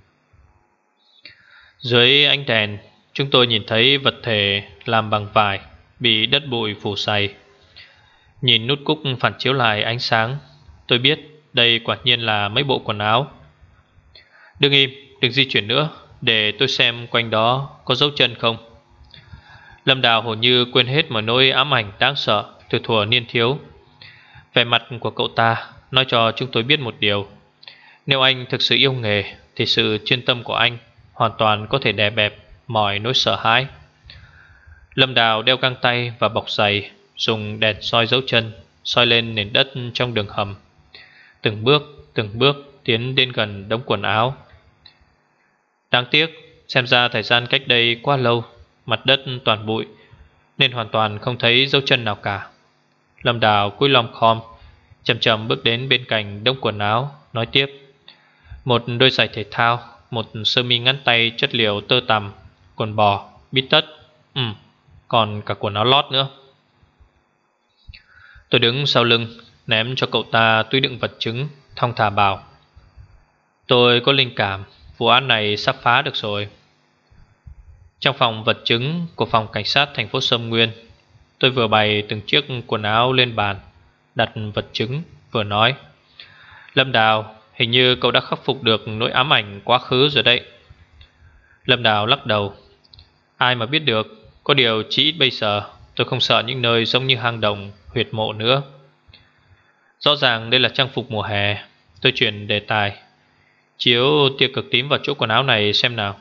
Dưới ánh đèn, chúng tôi nhìn thấy vật thể làm bằng vải bị đất bụi phủ dày. Nhìn nút cúc phản chiếu lại ánh sáng, tôi biết đây quả nhiên là mấy bộ quần áo. Đừng im, đừng di chuyển nữa, để tôi xem quanh đó có dấu chân không. Lâm Đào hầu như quên hết mọi nỗi ám ảnh đáng sợ từ thuở niên thiếu. Vẻ mặt của cậu ta nói cho chúng tôi biết một điều. Nếu anh thực sự yêu nghề thì sự chuyên tâm của anh hoàn toàn có thể đè bẹp mọi nỗi sợ hãi. Lâm Đào đeo găng tay và bọc giày, dùng đèn soi dấu chân soi lên nền đất trong đường hầm, từng bước tiến đến gần đống quần áo. Đáng tiếc, xem ra thời gian cách đây quá lâu, mặt đất toàn bụi nên hoàn toàn không thấy dấu chân nào cả. Lâm Đào cúi lom khom, chậm chậm bước đến bên cạnh đống quần áo, nói tiếp. Một đôi giày thể thao, một sơ mi ngắn tay chất liệu tơ tằm, quần bò, bít tất, còn cả quần áo lót nữa. Tôi đứng sau lưng, ném cho cậu ta túi đựng vật chứng, thong thả bảo. Tôi có linh cảm vụ án này sắp phá được rồi. Trong phòng vật chứng của phòng cảnh sát thành phố Sâm Nguyên, tôi vừa bày từng chiếc quần áo lên bàn, đặt vật chứng, vừa nói. Lâm Đào, hình như cậu đã khắc phục được nỗi ám ảnh quá khứ rồi đấy. Lâm Đào lắc đầu. Ai mà biết được, có điều chỉ ít bây giờ tôi không sợ những nơi giống như hang động, huyệt mộ nữa. Rõ ràng đây là trang phục mùa hè. Tôi chuyển đề tài. Chiếu tia cực tím vào chỗ quần áo này xem nào.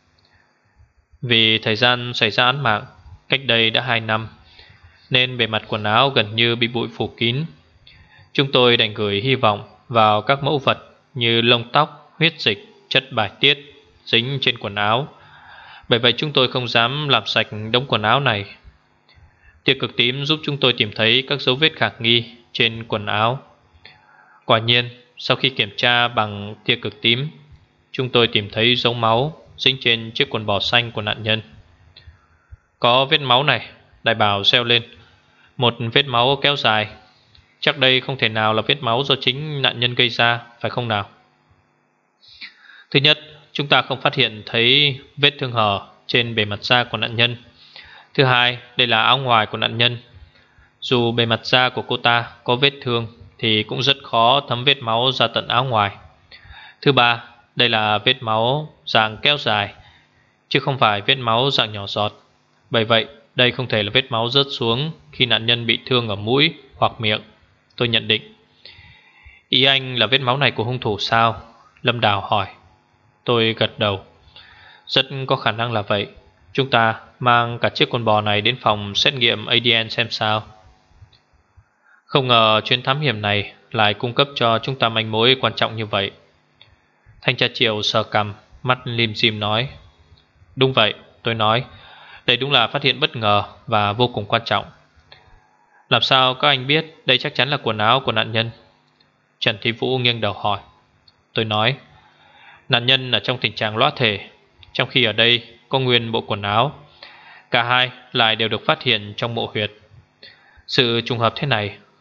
Vì thời gian xảy ra án mạng cách đây đã 2 năm, nên bề mặt quần áo gần như bị bụi phủ kín. Chúng tôi đành gửi hy vọng vào các mẫu vật như lông tóc, huyết dịch, chất bài tiết dính trên quần áo. Bởi vậy chúng tôi không dám làm sạch đống quần áo này. Tia cực tím giúp chúng tôi tìm thấy các dấu vết khả nghi trên quần áo. Quả nhiên, sau khi kiểm tra bằng tia cực tím, chúng tôi tìm thấy dấu máu dính trên chiếc quần bò xanh của nạn nhân. Có vết máu này, Đại Bảo reo lên. Một vết máu kéo dài. Chắc đây không thể nào là vết máu do chính nạn nhân gây ra, phải không nào? Thứ nhất, chúng ta không phát hiện thấy vết thương hở trên bề mặt da của nạn nhân. Thứ hai, đây là áo ngoài của nạn nhân. Dù bề mặt da của cô ta có vết thương thì cũng rất khó thấm vết máu ra tận áo ngoài. Thứ ba, đây là vết máu dạng kéo dài, chứ không phải vết máu dạng nhỏ giọt. Bởi vậy, đây không thể là vết máu rớt xuống khi nạn nhân bị thương ở mũi hoặc miệng, tôi nhận định. Ý anh là vết máu này của hung thủ sao? Lâm Đào hỏi. Tôi gật đầu. Rất có khả năng là vậy. Chúng ta mang cả chiếc con bò này đến phòng xét nghiệm ADN xem sao. Không ngờ chuyến thám hiểm này lại cung cấp cho chúng ta manh mối quan trọng như vậy. Thanh tra Triệu sờ cằm, mắt lim dim nói. Đúng vậy, tôi nói. Đây đúng là phát hiện bất ngờ và vô cùng quan trọng. Làm sao các anh biết đây chắc chắn là quần áo của nạn nhân? Trần Thị Vũ nghiêng đầu hỏi. Tôi nói. Nạn nhân ở trong tình trạng lõa thể, trong khi ở đây có nguyên bộ quần áo. Cả hai lại đều được phát hiện trong mộ huyệt. Sự trùng hợp thế này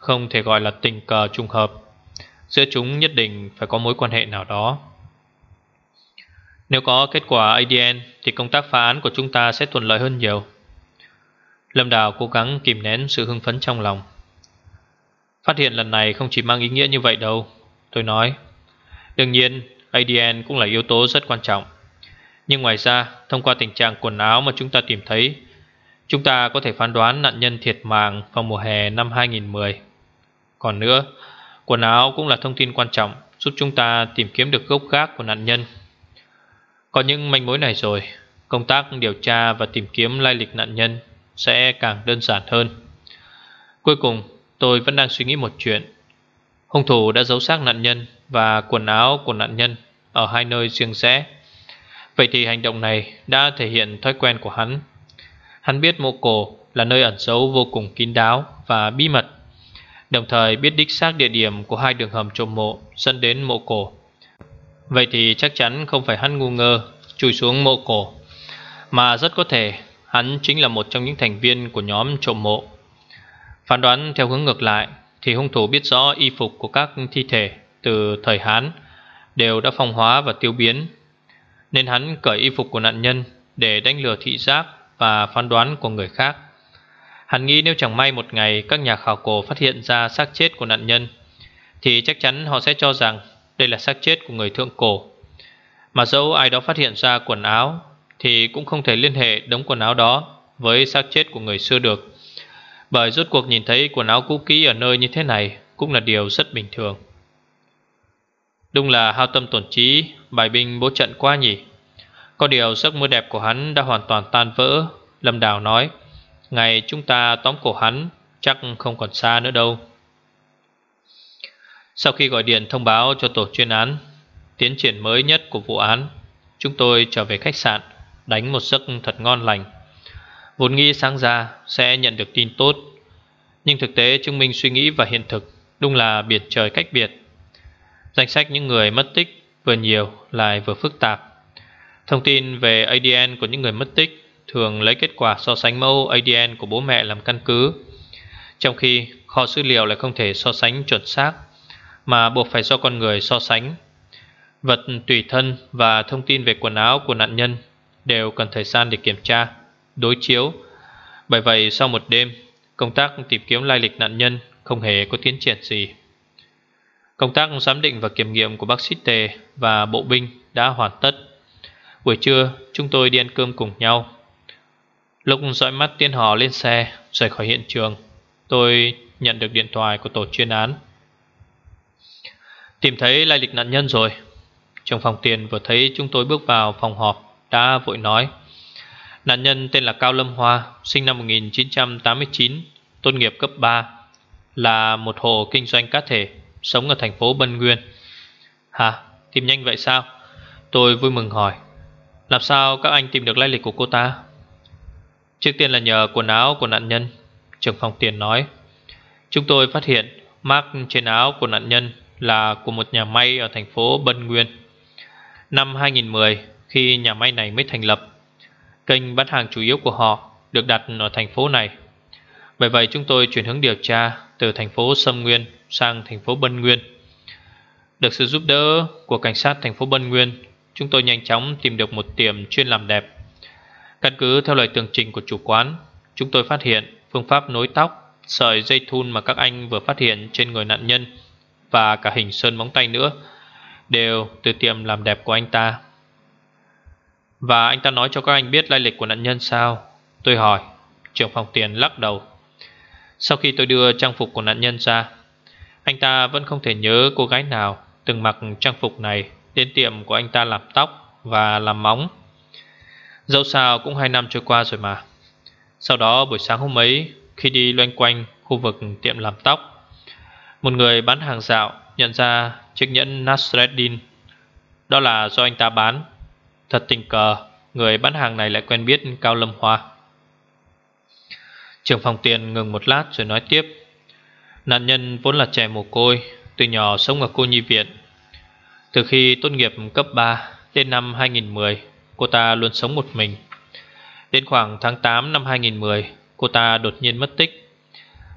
không thể gọi là tình cờ trùng hợp. Giữa chúng nhất định phải có mối quan hệ nào đó. Nếu có kết quả ADN thì công tác phá án của chúng ta sẽ thuận lợi hơn nhiều. Lâm Đào cố gắng kìm nén sự hưng phấn trong lòng. Phát hiện lần này không chỉ mang ý nghĩa như vậy đâu, tôi nói. Đương nhiên ADN cũng là yếu tố rất quan trọng. Nhưng ngoài ra, thông qua tình trạng quần áo mà chúng ta tìm thấy, chúng ta có thể phán đoán nạn nhân thiệt mạng vào mùa hè năm 2010. Còn nữa, quần áo cũng là thông tin quan trọng giúp chúng ta tìm kiếm được gốc gác của nạn nhân. Có những manh mối này rồi, công tác điều tra và tìm kiếm lai lịch nạn nhân sẽ càng đơn giản hơn. Cuối cùng, tôi vẫn đang suy nghĩ một chuyện. Hung thủ đã giấu xác nạn nhân và quần áo của nạn nhân ở hai nơi riêng rẽ. Vậy thì hành động này đã thể hiện thói quen của hắn. Hắn biết mộ cổ là nơi ẩn giấu vô cùng kín đáo và bí mật, đồng thời biết đích xác địa điểm của hai đường hầm trộm mộ dẫn đến mộ cổ. Vậy thì chắc chắn không phải hắn ngu ngơ chui xuống mộ cổ, mà rất có thể hắn chính là một trong những thành viên của nhóm trộm mộ. Phán đoán theo hướng ngược lại thì hung thủ biết rõ y phục của các thi thể từ thời Hán đều đã phong hóa và tiêu biến, nên hắn cởi y phục của nạn nhân để đánh lừa thị giác và phán đoán của người khác. Hắn nghĩ nếu chẳng may một ngày các nhà khảo cổ phát hiện ra xác chết của nạn nhân thì chắc chắn họ sẽ cho rằng đây là xác chết của người thượng cổ. Mà dẫu ai đó phát hiện ra quần áo thì cũng không thể liên hệ đống quần áo đó với xác chết của người xưa được, bởi rốt cuộc nhìn thấy quần áo cũ kỹ ở nơi như thế này cũng là điều rất bình thường. Đúng là hao tâm tổn trí, bài binh bố trận quá nhỉ. Có điều giấc mơ đẹp của hắn đã hoàn toàn tan vỡ. Lâm Đào nói, ngày chúng ta tóm cổ hắn chắc không còn xa nữa đâu. Sau khi gọi điện thông báo cho tổ chuyên án tiến triển mới nhất của vụ án, chúng tôi trở về khách sạn, đánh một giấc thật ngon lành. Vốn nghĩ sáng ra sẽ nhận được tin tốt, nhưng thực tế chứng minh suy nghĩ và hiện thực đúng là biệt trời cách biệt. Danh sách những người mất tích vừa nhiều lại vừa phức tạp. Thông tin về ADN của những người mất tích thường lấy kết quả so sánh mẫu ADN của bố mẹ làm căn cứ, trong khi kho dữ liệu lại không thể so sánh chuẩn xác, mà buộc phải do con người so sánh. Vật tùy thân và thông tin về quần áo của nạn nhân đều cần thời gian để kiểm tra, đối chiếu. Bởi vậy sau một đêm, công tác tìm kiếm lai lịch nạn nhân không hề có tiến triển gì. Công tác giám định và kiểm nghiệm của bác sĩ Tề và bộ binh đã hoàn tất. Buổi trưa chúng tôi đi ăn cơm cùng nhau. Lúc dõi mắt tiến họ lên xe rời khỏi hiện trường, tôi nhận được điện thoại của tổ chuyên án. Tìm thấy lai lịch nạn nhân rồi. Trong phòng tiền vừa thấy chúng tôi bước vào phòng họp đã vội nói, nạn nhân tên là Cao Lâm Hoa, sinh năm 1989, tốt nghiệp cấp 3, là một hộ kinh doanh cá thể, sống ở thành phố Bân Nguyên. Hả? Tìm nhanh vậy sao? Tôi vui mừng hỏi, làm sao các anh tìm được lai lịch của cô ta? Trước tiên là nhờ quần áo của nạn nhân, trưởng phòng tiền nói. Chúng tôi phát hiện mác trên áo của nạn nhân là của một nhà may ở thành phố Bân Nguyên. Năm 2010, khi nhà may này mới thành lập, kênh bán hàng chủ yếu của họ được đặt ở thành phố này. Bởi vậy chúng tôi chuyển hướng điều tra từ thành phố Sâm Nguyên sang thành phố Bân Nguyên. Được sự giúp đỡ của cảnh sát thành phố Bân Nguyên, chúng tôi nhanh chóng tìm được một tiệm chuyên làm đẹp. Căn cứ theo lời tường trình của chủ quán, chúng tôi phát hiện phương pháp nối tóc, sợi dây thun mà các anh vừa phát hiện trên người nạn nhân và cả hình sơn móng tay nữa đều từ tiệm làm đẹp của anh ta. Và anh ta nói cho các anh biết lai lịch của nạn nhân sao? Tôi hỏi. Trưởng phòng tiền lắc đầu. Sau khi tôi đưa trang phục của nạn nhân ra, anh ta vẫn không thể nhớ cô gái nào từng mặc trang phục này đến tiệm của anh ta làm tóc và làm móng. Dẫu sao cũng 2 năm trôi qua rồi mà. Sau đó buổi sáng hôm ấy, khi đi loanh quanh khu vực tiệm làm tóc, một người bán hàng dạo nhận ra chiếc nhẫn Nasreddin. Đó là do anh ta bán. Thật tình cờ, người bán hàng này lại quen biết Cao Lâm Hoa. Trưởng phòng tiền ngừng một lát rồi nói tiếp. Nạn nhân vốn là trẻ mồ côi, từ nhỏ sống ở cô nhi viện. Từ khi tốt nghiệp cấp 3 đến năm 2010, cô ta luôn sống một mình. Đến khoảng tháng 8 năm 2010, cô ta đột nhiên mất tích.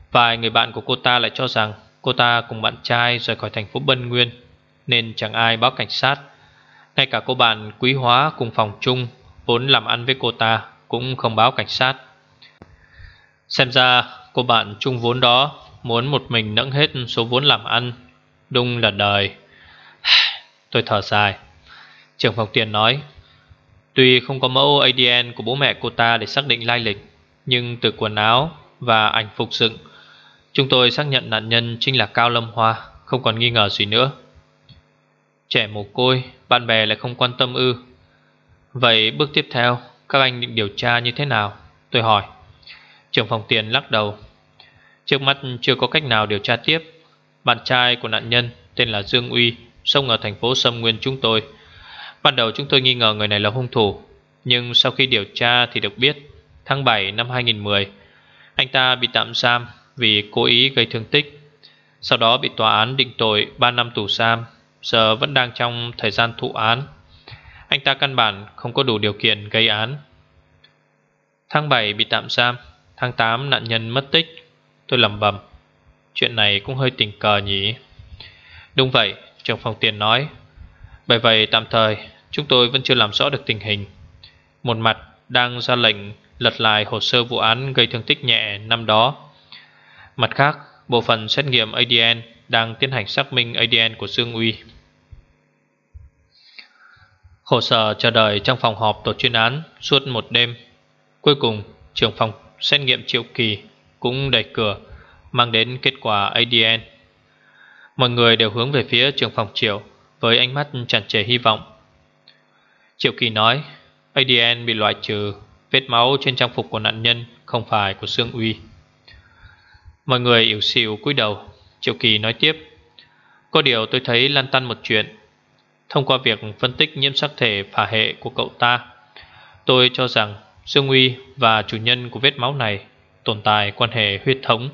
Vài người bạn của cô ta lại cho rằng cô ta cùng bạn trai rời khỏi thành phố Bân Nguyên, nên chẳng ai báo cảnh sát. Ngay cả cô bạn Quý Hóa cùng phòng chung vốn làm ăn với cô ta cũng không báo cảnh sát. Xem ra cô bạn chung vốn đó muốn một mình nẫng hết số vốn làm ăn. Đúng là đời. Tôi thở dài. Trưởng phòng tiền nói, tuy không có mẫu ADN của bố mẹ cô ta để xác định lai lịch, nhưng từ quần áo và ảnh phục dựng, chúng tôi xác nhận nạn nhân chính là Cao Lâm Hoa, không còn nghi ngờ gì nữa. Trẻ mồ côi, bạn bè lại không quan tâm ư? Vậy bước tiếp theo các anh định điều tra như thế nào? Tôi hỏi. Trưởng phòng tiền lắc đầu. Trước mắt chưa có cách nào điều tra tiếp. Bạn trai của nạn nhân tên là Dương Uy, sống ở thành phố Sâm Nguyên chúng tôi. Ban đầu chúng tôi nghi ngờ người này là hung thủ, nhưng sau khi điều tra thì được biết tháng 7 năm 2010 anh ta bị tạm giam vì cố ý gây thương tích. Sau đó bị tòa án định tội 3 năm tù giam, giờ vẫn đang trong thời gian thụ án. Anh ta căn bản không có đủ điều kiện gây án. Tháng 7 bị tạm giam, tháng 8 nạn nhân mất tích. Tôi lẩm bẩm, chuyện này cũng hơi tình cờ nhỉ. Đúng vậy, trưởng phòng tiền nói. Bởi vậy tạm thời chúng tôi vẫn chưa làm rõ được tình hình. Một mặt đang ra lệnh lật lại hồ sơ vụ án gây thương tích nhẹ năm đó, mặt khác bộ phận xét nghiệm ADN đang tiến hành xác minh ADN của Dương Uy. Khổ sở chờ đợi trong phòng họp tổ chuyên án suốt một đêm. Cuối cùng trưởng phòng xét nghiệm Triệu Kỳ cũng đẩy cửa, mang đến kết quả ADN. Mọi người đều hướng về phía trưởng phòng Triệu với ánh mắt tràn trề hy vọng. Triệu Kỳ nói ADN bị loại trừ, vết máu trên trang phục của nạn nhân không phải của Dương Uy. Mọi người ỉu xìu cúi đầu. Triệu Kỳ nói tiếp, có điều tôi thấy lăn tăn một chuyện. Thông qua việc phân tích nhiễm sắc thể phả hệ của cậu ta, tôi cho rằng Dương Uy và chủ nhân của vết máu này tồn tại quan hệ huyết thống.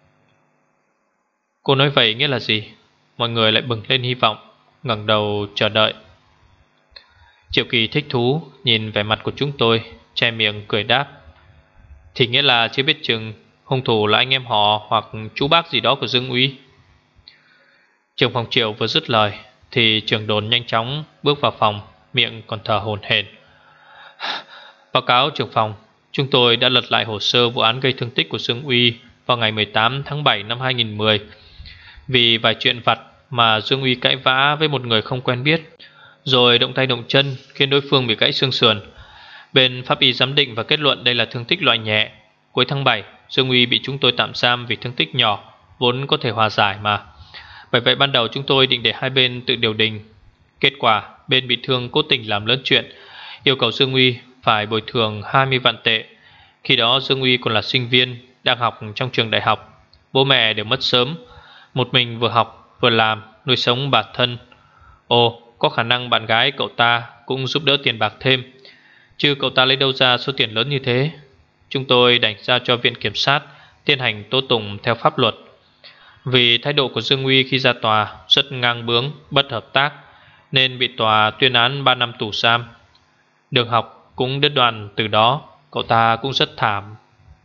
Cô nói vậy nghĩa là gì? Mọi người lại bừng lên hy vọng, ngẩng đầu chờ đợi. Triệu Kỳ thích thú nhìn vẻ mặt của chúng tôi, che miệng cười đáp, thì nghĩa là chưa biết chừng hung thủ là anh em họ hoặc chú bác gì đó của Dương Uy. Trưởng phòng Triệu vừa dứt lời thì trưởng đồn nhanh chóng bước vào phòng, miệng còn thở hổn hển. Báo cáo trưởng phòng, chúng tôi đã lật lại hồ sơ vụ án gây thương tích của Dương Uy vào ngày 18 tháng 7 năm 2010. Vì vài chuyện vặt mà Dương Uy cãi vã với một người không quen biết, rồi động tay động chân khiến đối phương bị gãy xương sườn. Bên pháp y giám định và kết luận đây là thương tích loại nhẹ. Cuối tháng 7, Dương Uy bị chúng tôi tạm giam vì thương tích nhỏ, vốn có thể hòa giải mà. Bởi vậy ban đầu chúng tôi định để hai bên tự điều đình. Kết quả bên bị thương cố tình làm lớn chuyện, yêu cầu Dương Uy phải bồi thường 20 vạn tệ. Khi đó Dương Uy còn là sinh viên, đang học trong trường đại học. Bố mẹ đều mất sớm, một mình vừa học vừa làm nuôi sống bản thân. Ồ, có khả năng bạn gái cậu ta cũng giúp đỡ tiền bạc thêm, chứ cậu ta lấy đâu ra số tiền lớn như thế. Chúng tôi đành ra cho viện kiểm sát tiến hành tố tụng theo pháp luật. Vì thái độ của Dương Uy khi ra tòa rất ngang bướng, bất hợp tác, nên bị tòa tuyên án 3 năm tù giam. Đường học cũng đứt đoạn từ đó. Cậu ta cũng rất thảm.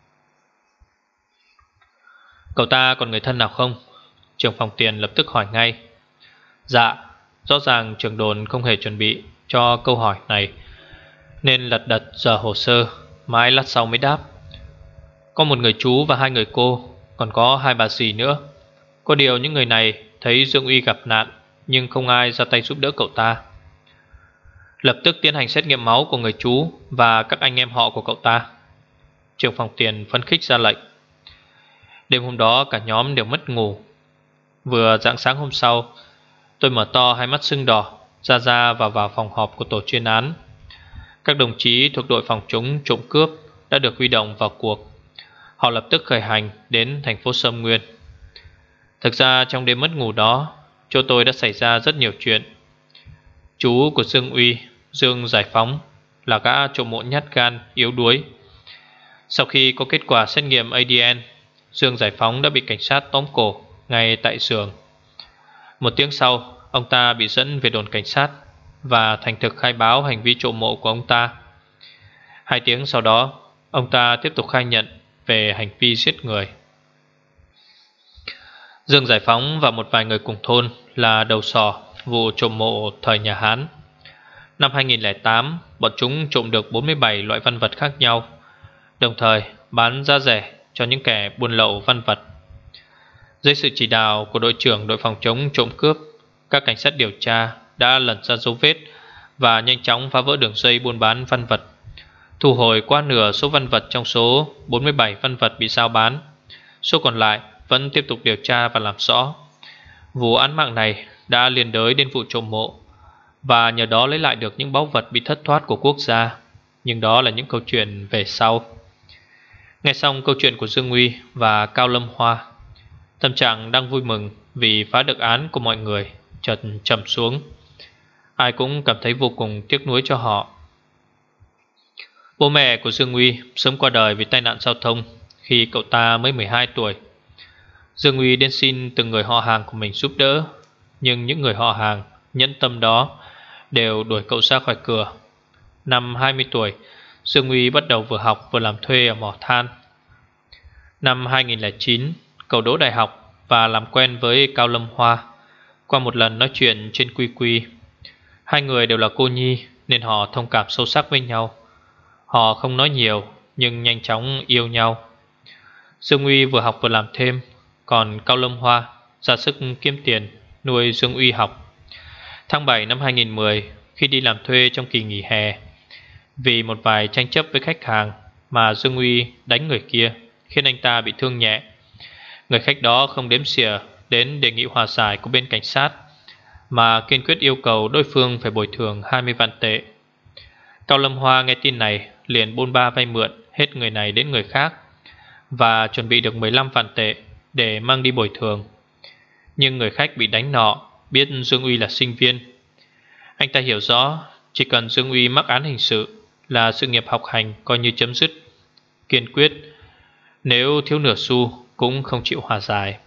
Cậu ta còn người thân nào không? Trưởng phòng tiền lập tức hỏi ngay. Dạ. Rõ ràng trưởng đồn không hề chuẩn bị cho câu hỏi này, nên lật đật dở hồ sơ, mãi lát sau mới đáp. Có một người chú và hai người cô, còn có hai bà dì nữa. Có điều những người này thấy Dương Uy gặp nạn, nhưng không ai ra tay giúp đỡ cậu ta. Lập tức tiến hành xét nghiệm máu của người chú và các anh em họ của cậu ta. Trưởng phòng tiền phấn khích ra lệnh. Đêm hôm đó cả nhóm đều mất ngủ. Vừa rạng sáng hôm sau, tôi mở to hai mắt sưng đỏ, ra vào phòng họp của tổ chuyên án. Các đồng chí thuộc đội phòng chống trộm cướp đã được huy động vào cuộc. Họ lập tức khởi hành đến thành phố Sâm Nguyên. Thực ra trong đêm mất ngủ đó, chỗ tôi đã xảy ra rất nhiều chuyện. Chú của Dương Uy, Dương Giải Phóng, là gã trộm mộ nhát gan, yếu đuối. Sau khi có kết quả xét nghiệm ADN, Dương Giải Phóng đã bị cảnh sát tóm cổ ngay tại xưởng. Một tiếng sau, ông ta bị dẫn về đồn cảnh sát và thành thực khai báo hành vi trộm mộ của ông ta. 2 tiếng sau đó, ông ta tiếp tục khai nhận về hành vi giết người. Dương Giải Phóng và một vài người cùng thôn là đầu sỏ vụ trộm mộ thời nhà Hán. Năm 2008, bọn chúng trộm được 47 loại văn vật khác nhau, đồng thời bán giá rẻ cho những kẻ buôn lậu văn vật. Dưới sự chỉ đạo của đội trưởng đội phòng chống trộm cướp, các cảnh sát điều tra đã lần ra dấu vết và nhanh chóng phá vỡ đường dây buôn bán văn vật, thu hồi qua nửa số văn vật trong số 47 văn vật bị giao bán. Số còn lại vẫn tiếp tục điều tra và làm rõ. Vụ án mạng này đã liên đới đến vụ trộm mộ, và nhờ đó lấy lại được những báu vật bị thất thoát của quốc gia. Nhưng đó là những câu chuyện về sau. Nghe xong câu chuyện của Dương Uy và Cao Lâm Hoa, tâm trạng đang vui mừng vì phá được án của mọi người chợt trầm xuống. Ai cũng cảm thấy vô cùng tiếc nuối cho họ. Bố mẹ của Dương Uy sớm qua đời vì tai nạn giao thông khi cậu ta mới 12 tuổi. Dương Uy đến xin từng người họ hàng của mình giúp đỡ, nhưng những người họ hàng nhẫn tâm đó đều đuổi cậu ra khỏi cửa. Năm 20 tuổi, Dương Uy bắt đầu vừa học vừa làm thuê ở mỏ than. Năm 2009, cậu đỗ đại học và làm quen với Cao Lâm Hoa qua một lần nói chuyện trên QQ. Hai người đều là cô nhi nên họ thông cảm sâu sắc với nhau. Họ không nói nhiều nhưng nhanh chóng yêu nhau. Dương Uy vừa học vừa làm thêm, còn Cao Lâm Hoa ra sức kiếm tiền nuôi Dương Uy học. Tháng 7 năm 2010, khi đi làm thuê trong kỳ nghỉ hè, vì một vài tranh chấp với khách hàng mà Dương Uy đánh người kia, khiến anh ta bị thương nhẹ. Người khách đó không đếm xỉa đến đề nghị hòa giải của bên cảnh sát, mà kiên quyết yêu cầu đối phương phải bồi thường 20 vạn tệ. Cao Lâm Hoa nghe tin này liền bôn ba vay mượn hết người này đến người khác và chuẩn bị được 15 vạn tệ để mang đi bồi thường. Nhưng người khách bị đánh nọ biết Dương Uy là sinh viên. Anh ta hiểu rõ chỉ cần Dương Uy mắc án hình sự là sự nghiệp học hành coi như chấm dứt. Kiên quyết, nếu thiếu nửa xu cũng không chịu hòa giải.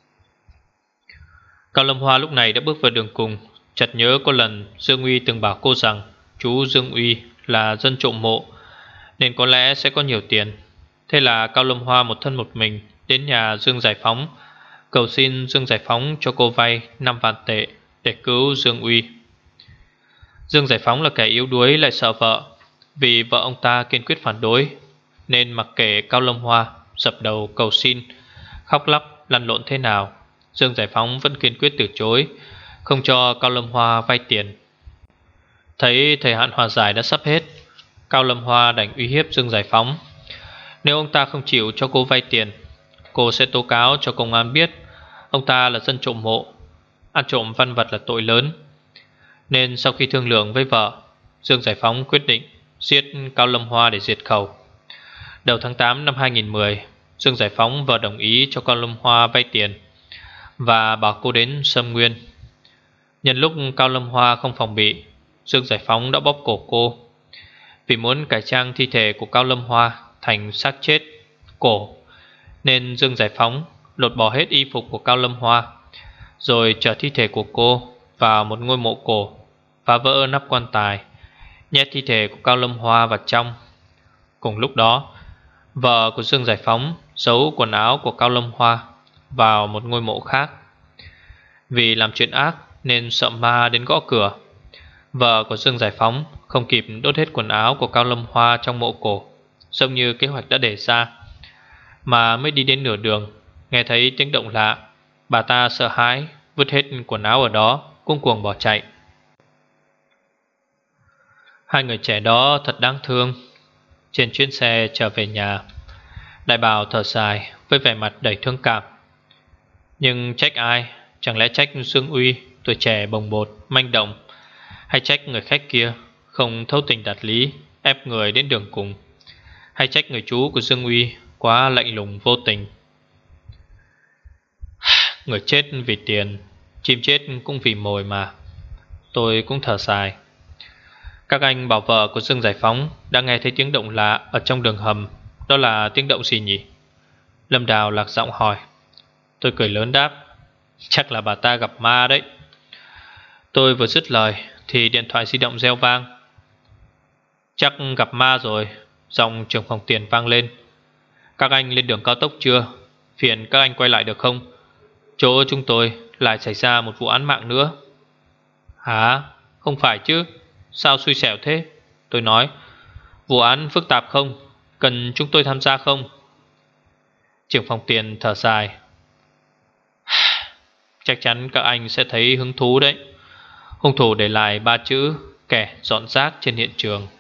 Cao Lâm Hoa lúc này đã bước vào đường cùng, chợt nhớ có lần Dương Uy từng bảo cô rằng chú Dương Uy là dân trộm mộ nên có lẽ sẽ có nhiều tiền. Thế là Cao Lâm Hoa một thân một mình đến nhà Dương Giải Phóng, cầu xin Dương Giải Phóng cho cô vay 5 vạn tệ để cứu Dương Uy. Dương Giải Phóng là kẻ yếu đuối lại sợ vợ, vì vợ ông ta kiên quyết phản đối, nên mặc kệ Cao Lâm Hoa dập đầu cầu xin, khóc lóc lăn lộn thế nào, Dương Giải Phóng vẫn kiên quyết từ chối, không cho Cao Lâm Hoa vay tiền. Thấy thời hạn hòa giải đã sắp hết, Cao Lâm Hoa đành uy hiếp Dương Giải Phóng. Nếu ông ta không chịu cho cô vay tiền, cô sẽ tố cáo cho công an biết ông ta là dân trộm mộ. Ăn trộm văn vật là tội lớn. Nên sau khi thương lượng với vợ, Dương Giải Phóng quyết định giết Cao Lâm Hoa để diệt khẩu. Đầu tháng 8 năm 2010, Dương Giải Phóng vợ đồng ý cho Cao Lâm Hoa vay tiền và bảo cô đến Sâm Nguyên. Nhân lúc Cao Lâm Hoa không phòng bị, Dương Giải Phóng đã bóp cổ cô. Vì muốn cải trang thi thể của Cao Lâm Hoa thành xác chết cổ, nên Dương Giải Phóng lột bỏ hết y phục của Cao Lâm Hoa, rồi chở thi thể của cô vào một ngôi mộ cổ, phá vỡ nắp quan tài, nhét thi thể của Cao Lâm Hoa vào trong. Cùng lúc đó, vợ của Dương Giải Phóng giấu quần áo của Cao Lâm Hoa vào một ngôi mộ khác. Vì làm chuyện ác nên sợ ma đến gõ cửa, vợ của Dương Giải Phóng không kịp đốt hết quần áo của Cao Lâm Hoa trong mộ cổ, giống như kế hoạch đã đề ra. Mà mới đi đến nửa đường, nghe thấy tiếng động lạ, bà ta sợ hãi vứt hết quần áo ở đó, cuống cuồng bỏ chạy. Hai người trẻ đó thật đáng thương. Trên chuyến xe trở về nhà, Đại Bảo thở dài với vẻ mặt đầy thương cảm. Nhưng trách ai? Chẳng lẽ trách Dương Uy, tuổi trẻ bồng bột, manh động, hay trách người khách kia không thấu tình đạt lý, ép người đến đường cùng, hay trách người chú của Dương Uy quá lạnh lùng vô tình? Người chết vì tiền, chim chết cũng vì mồi mà. Tôi cũng thở dài. Các anh bảo vợ của Dương Giải Phóng đã nghe thấy tiếng động lạ ở trong đường hầm. Đó là tiếng động gì nhỉ? Lâm Đào lạc giọng hỏi. Tôi cười lớn đáp. Chắc là bà ta gặp ma đấy. Tôi vừa dứt lời thì điện thoại di động reo vang. Chắc gặp ma rồi. Giọng trưởng phòng tiền vang lên. Các anh lên đường cao tốc chưa? Phiền các anh quay lại được không? Chỗ chúng tôi lại xảy ra một vụ án mạng nữa. Hả? Không phải chứ? Sao xui xẻo thế? Tôi nói, vụ án phức tạp không? Cần chúng tôi tham gia không? Trưởng phòng tiền thở dài. Chắc chắn các anh sẽ thấy hứng thú đấy. Hung thủ để lại 3 chữ: kẻ dọn rác trên hiện trường.